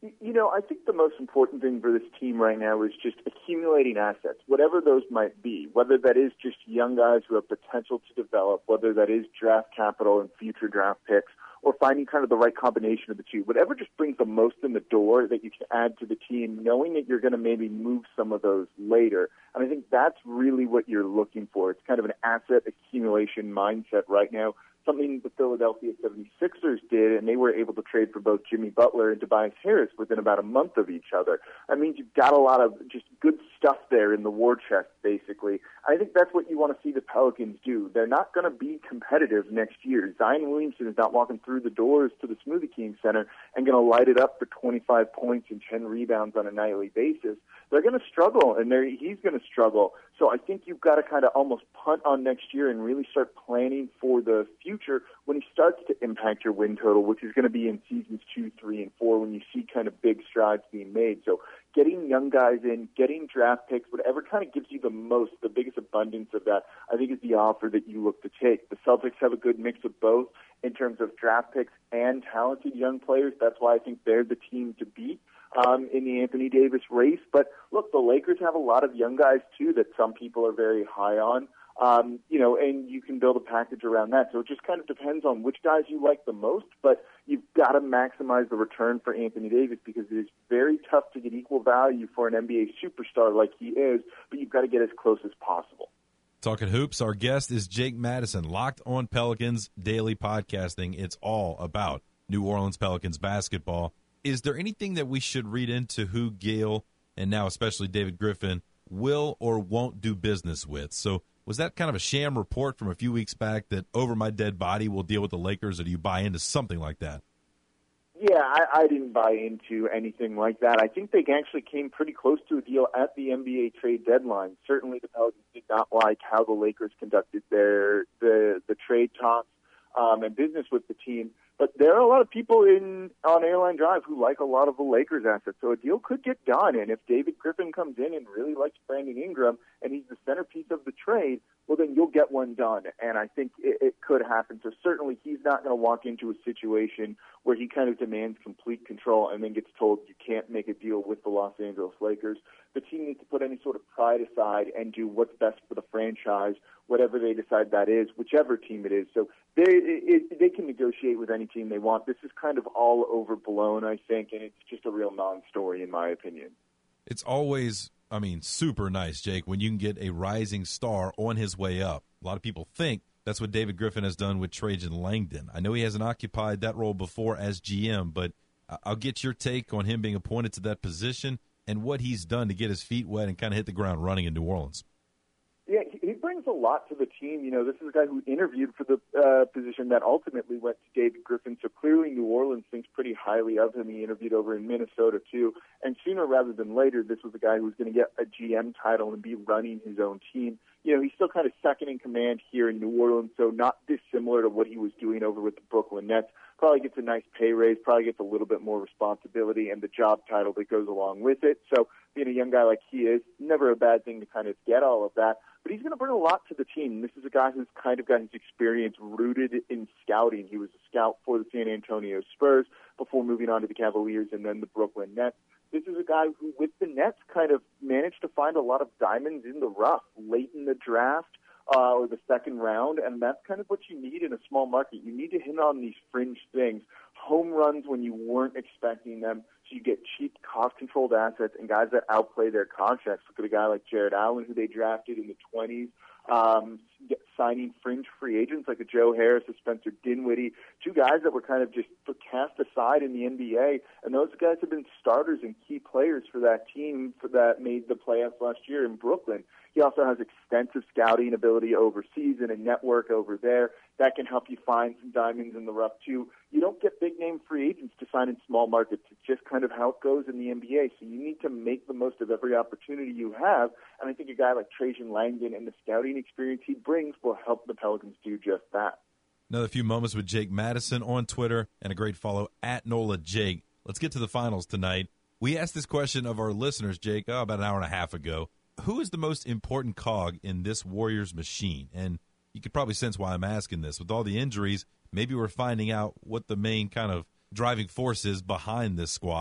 You know, I think the most important thing for this team right now is just accumulating assets, whatever those might be, whether that is just young guys who have potential to develop, whether that is draft capital and future draft picks, or finding kind of the right combination of the two. Whatever just brings the most in the door that you can add to the team, knowing that you're going to maybe move some of those later. And I think that's really what you're looking for. It's kind of an asset accumulation mindset right now, something the Philadelphia seventy-sixers did, and they were able to trade for both Jimmy Butler and Tobias Harris within about a month of each other. That means you've got a lot of just good stuff there in the war chest, basically. I think that's what you want to see the Pelicans do. They're not going to be competitive next year. Zion Williamson is not walking through the doors to the Smoothie King Center and going to light it up for twenty-five points and ten rebounds on a nightly basis. They're going to struggle, and they're, he's going to struggle. So I think you've got to kind of almost punt on next year and really start planning for the future when he starts to impact your win total, which is going to be in seasons two, three, and four when you see kind of big strides being made. So getting young guys in, getting draft picks, whatever kind of gives you the most, the biggest abundance of that, I think is the offer that you look to take. The Celtics have a good mix of both in terms of draft picks and talented young players. That's why I think they're the team to beat um, in the Anthony Davis race. But look, the Lakers have a lot of young guys too that some people are very high on. Um, you know, and you can build a package around that. So it just kind of depends on which guys you like the most, but you've got to maximize the return for Anthony Davis because it is very tough to get equal value for an N B A superstar like he is, but you've got to get as close as possible. Talking hoops, our guest is Jake Madison, Locked on Pelicans daily podcasting. It's all about New Orleans Pelicans basketball. Is there anything that we should read into who Gale, and now especially David Griffin, will or won't do business with? So was that kind of a sham report from a few weeks back that over my dead body we'll deal with the Lakers, or do you buy into something like that? Yeah, I, I didn't buy into anything like that. I think they actually came pretty close to a deal at the N B A trade deadline. Certainly the Pelicans did not like how the Lakers conducted their the, the trade talks um, and business with the team. But there are a lot of people in on Airline Drive who like a lot of the Lakers assets, so a deal could get done. And if David Griffin comes in and really likes Brandon Ingram and he's the centerpiece of the trade, well, then you'll get one done. And I think it, it could happen. So certainly he's not going to walk into a situation where he kind of demands complete control and then gets told you can't make a deal with the Los Angeles Lakers. The team needs to put any sort of pride aside and do what's best for the franchise, whatever they decide that is, whichever team it is. So they it, they can negotiate with any team they want. This is kind of all overblown, I think, and it's just a real non-story in my opinion. It's always, I mean, super nice, Jake, when you can get a rising star on his way up. A lot of people think that's what David Griffin has done with Trajan Langdon. I know he hasn't occupied that role before as G M, but I'll get your take on him being appointed to that position and what he's done to get his feet wet and kind of hit the ground running in New Orleans. Yeah, he brings a lot to the team. You know, this is a guy who interviewed for the uh, position that ultimately went to David Griffin, so clearly New Orleans thinks pretty highly of him. He interviewed over in Minnesota, too. And sooner rather than later, this was a guy who was going to get a G M title and be running his own team. You know, he's still kind of second in command here in New Orleans, so not dissimilar to what he was doing over with the Brooklyn Nets. Probably gets a nice pay raise, probably gets a little bit more responsibility and the job title that goes along with it. So being a young guy like he is, never a bad thing to kind of get all of that. But he's going to bring a lot to the team. This is a guy who's kind of got his experience rooted in scouting. He was a scout for the San Antonio Spurs before moving on to the Cavaliers and then the Brooklyn Nets. This is a guy who, with the Nets, kind of managed to find a lot of diamonds in the rough late in the draft uh, or the second round, and that's kind of what you need in a small market. You need to hit on these fringe things, home runs when you weren't expecting them, so you get cheap, cost-controlled assets and guys that outplay their contracts. Look at a guy like Jared Allen, who they drafted in the twenties, um, signing fringe free agents like a Joe Harris, a Spencer Dinwiddie, two guys that were kind of just cast aside in the N B A, and those guys have been starters and key players for that team for that made the playoffs last year in Brooklyn. He also has extensive scouting ability overseas and a network over there that can help you find some diamonds in the rough too. You don't get big-name free agents to sign in small markets. It's just kind of how it goes in the N B A. So you need to make the most of every opportunity you have, and I think a guy like Trajan Langdon and the scouting experience he brings will help the Pelicans do just that. Another few moments with Jake Madison on Twitter and a great follow at Nola Jake. Let's get to the finals tonight. We asked this question of our listeners, Jake, oh, about an hour and a half ago. Who is the most important cog in this Warriors machine? And you could probably sense why I'm asking this. With all the injuries, maybe we're finding out what the main kind of driving force is behind this squad.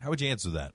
How would you answer that?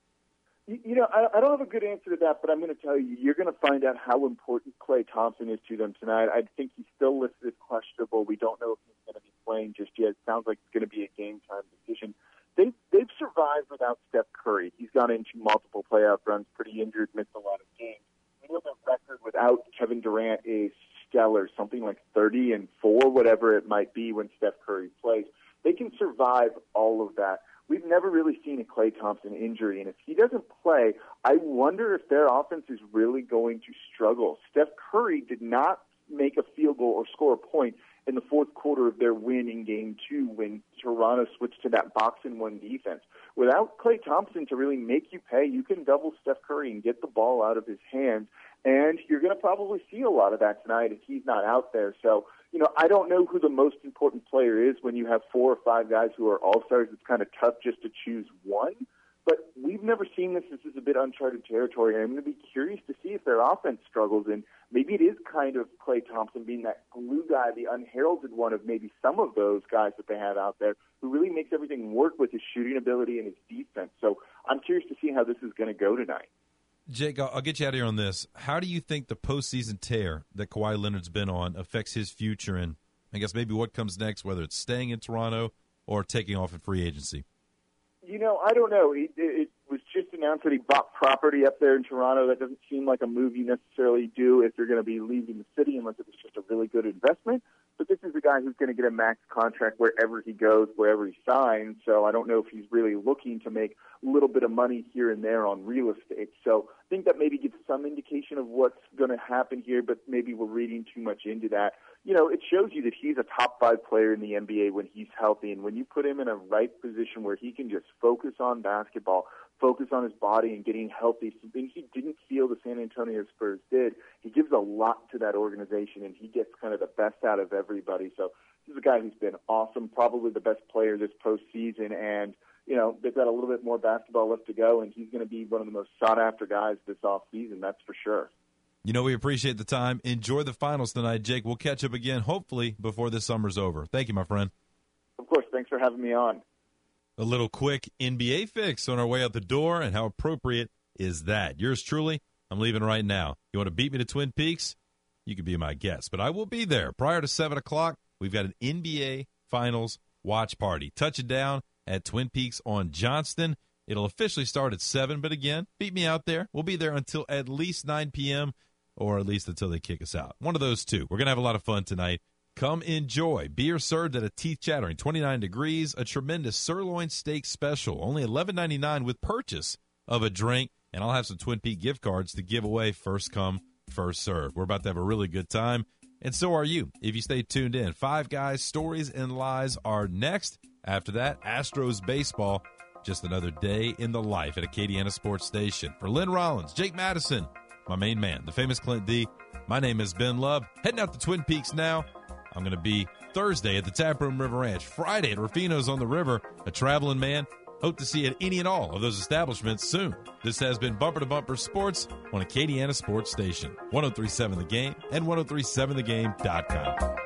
You, you know, I, I don't have a good answer to that, but I'm going to tell you, you're going to find out how important Klay Thompson is to them tonight. I think he's still listed as questionable. We don't know if he's going to be playing just yet. It sounds like it's going to be a game-time decision. They've, they've survived without Steph Curry. He's gone into multiple playoff runs, pretty injured, missed a lot of games. We know the record without Kevin Durant is stellar, something like thirty and four, whatever it might be when Steph Curry plays. They can survive all of that. We've never really seen a Klay Thompson injury, and if he doesn't play, I wonder if their offense is really going to struggle. Steph Curry did not make a field goal or score a point in the fourth quarter of their win in Game two when Toronto switched to that box-and-one defense. Without Klay Thompson to really make you pay, you can double Steph Curry and get the ball out of his hands, and you're going to probably see a lot of that tonight if he's not out there. So, you know, I don't know who the most important player is when you have four or five guys who are all-stars. It's kind of tough just to choose one. But we've never seen this. This is a bit uncharted territory, and I'm going to be curious to see if their offense struggles. And maybe it is kind of Klay Thompson being that glue guy, the unheralded one of maybe some of those guys that they have out there who really makes everything work with his shooting ability and his defense. So I'm curious to see how this is going to go tonight. Jake, I'll get you out of here on this. How do you think the postseason tear that Kawhi Leonard's been on affects his future and I guess maybe what comes next, whether it's staying in Toronto or taking off in free agency? You know, I don't know. It, it was just announced that he bought property up there in Toronto. That doesn't seem like a move you necessarily do if you're going to be leaving the city unless it was just a really good investment. But this is a guy who's going to get a max contract wherever he goes, wherever he signs. So I don't know if he's really looking to make a little bit of money here and there on real estate. So I think that maybe gives some indication of what's going to happen here, but maybe we're reading too much into that. You know, it shows you that he's a top five player in the N B A when he's healthy. And when you put him in a right position where he can just focus on basketball, focus on his body and getting healthy, something he didn't feel the San Antonio Spurs did, he gives a lot to that organization, and he gets kind of the best out of everybody. So this is a guy who's been awesome, probably the best player this postseason, and, you know, they've got a little bit more basketball left to go, and he's going to be one of the most sought-after guys this offseason, that's for sure. You know, we appreciate the time. Enjoy the finals tonight, Jake. We'll catch up again, hopefully, before this summer's over. Thank you, my friend. Of course. Thanks for having me on. A little quick N B A fix on our way out the door, and how appropriate is that? Yours truly, I'm leaving right now. You want to beat me to Twin Peaks? You can be my guest, but I will be there. Prior to seven o'clock, we've got an N B A Finals watch party. Touch it down at Twin Peaks on Johnston. It'll officially start at seven, but again, beat me out there. We'll be there until at least nine p.m., or at least until they kick us out. One of those two. We're going to have a lot of fun tonight. Come enjoy. Beer served at a teeth-chattering twenty-nine degrees, a tremendous sirloin steak special, only eleven ninety-nine with purchase of a drink, and I'll have some Twin Peaks gift cards to give away first come, first serve. We're about to have a really good time, and so are you if you stay tuned in. Five Guys, Stories and Lies are next. After that, Astros baseball. Just another day in the life at Acadiana Sports Station. For Lynn Rollins, Jake Madison, my main man, the famous Clint D, my name is Ben Love. Heading out to Twin Peaks now. I'm going to be Thursday at the Taproom River Ranch, Friday at Rufino's on the River, a traveling man. Hope to see you at any and all of those establishments soon. This has been Bumper to Bumper Sports on Acadiana Sports Station, one oh three point seven The Game and ten thirty-seven the game dot com.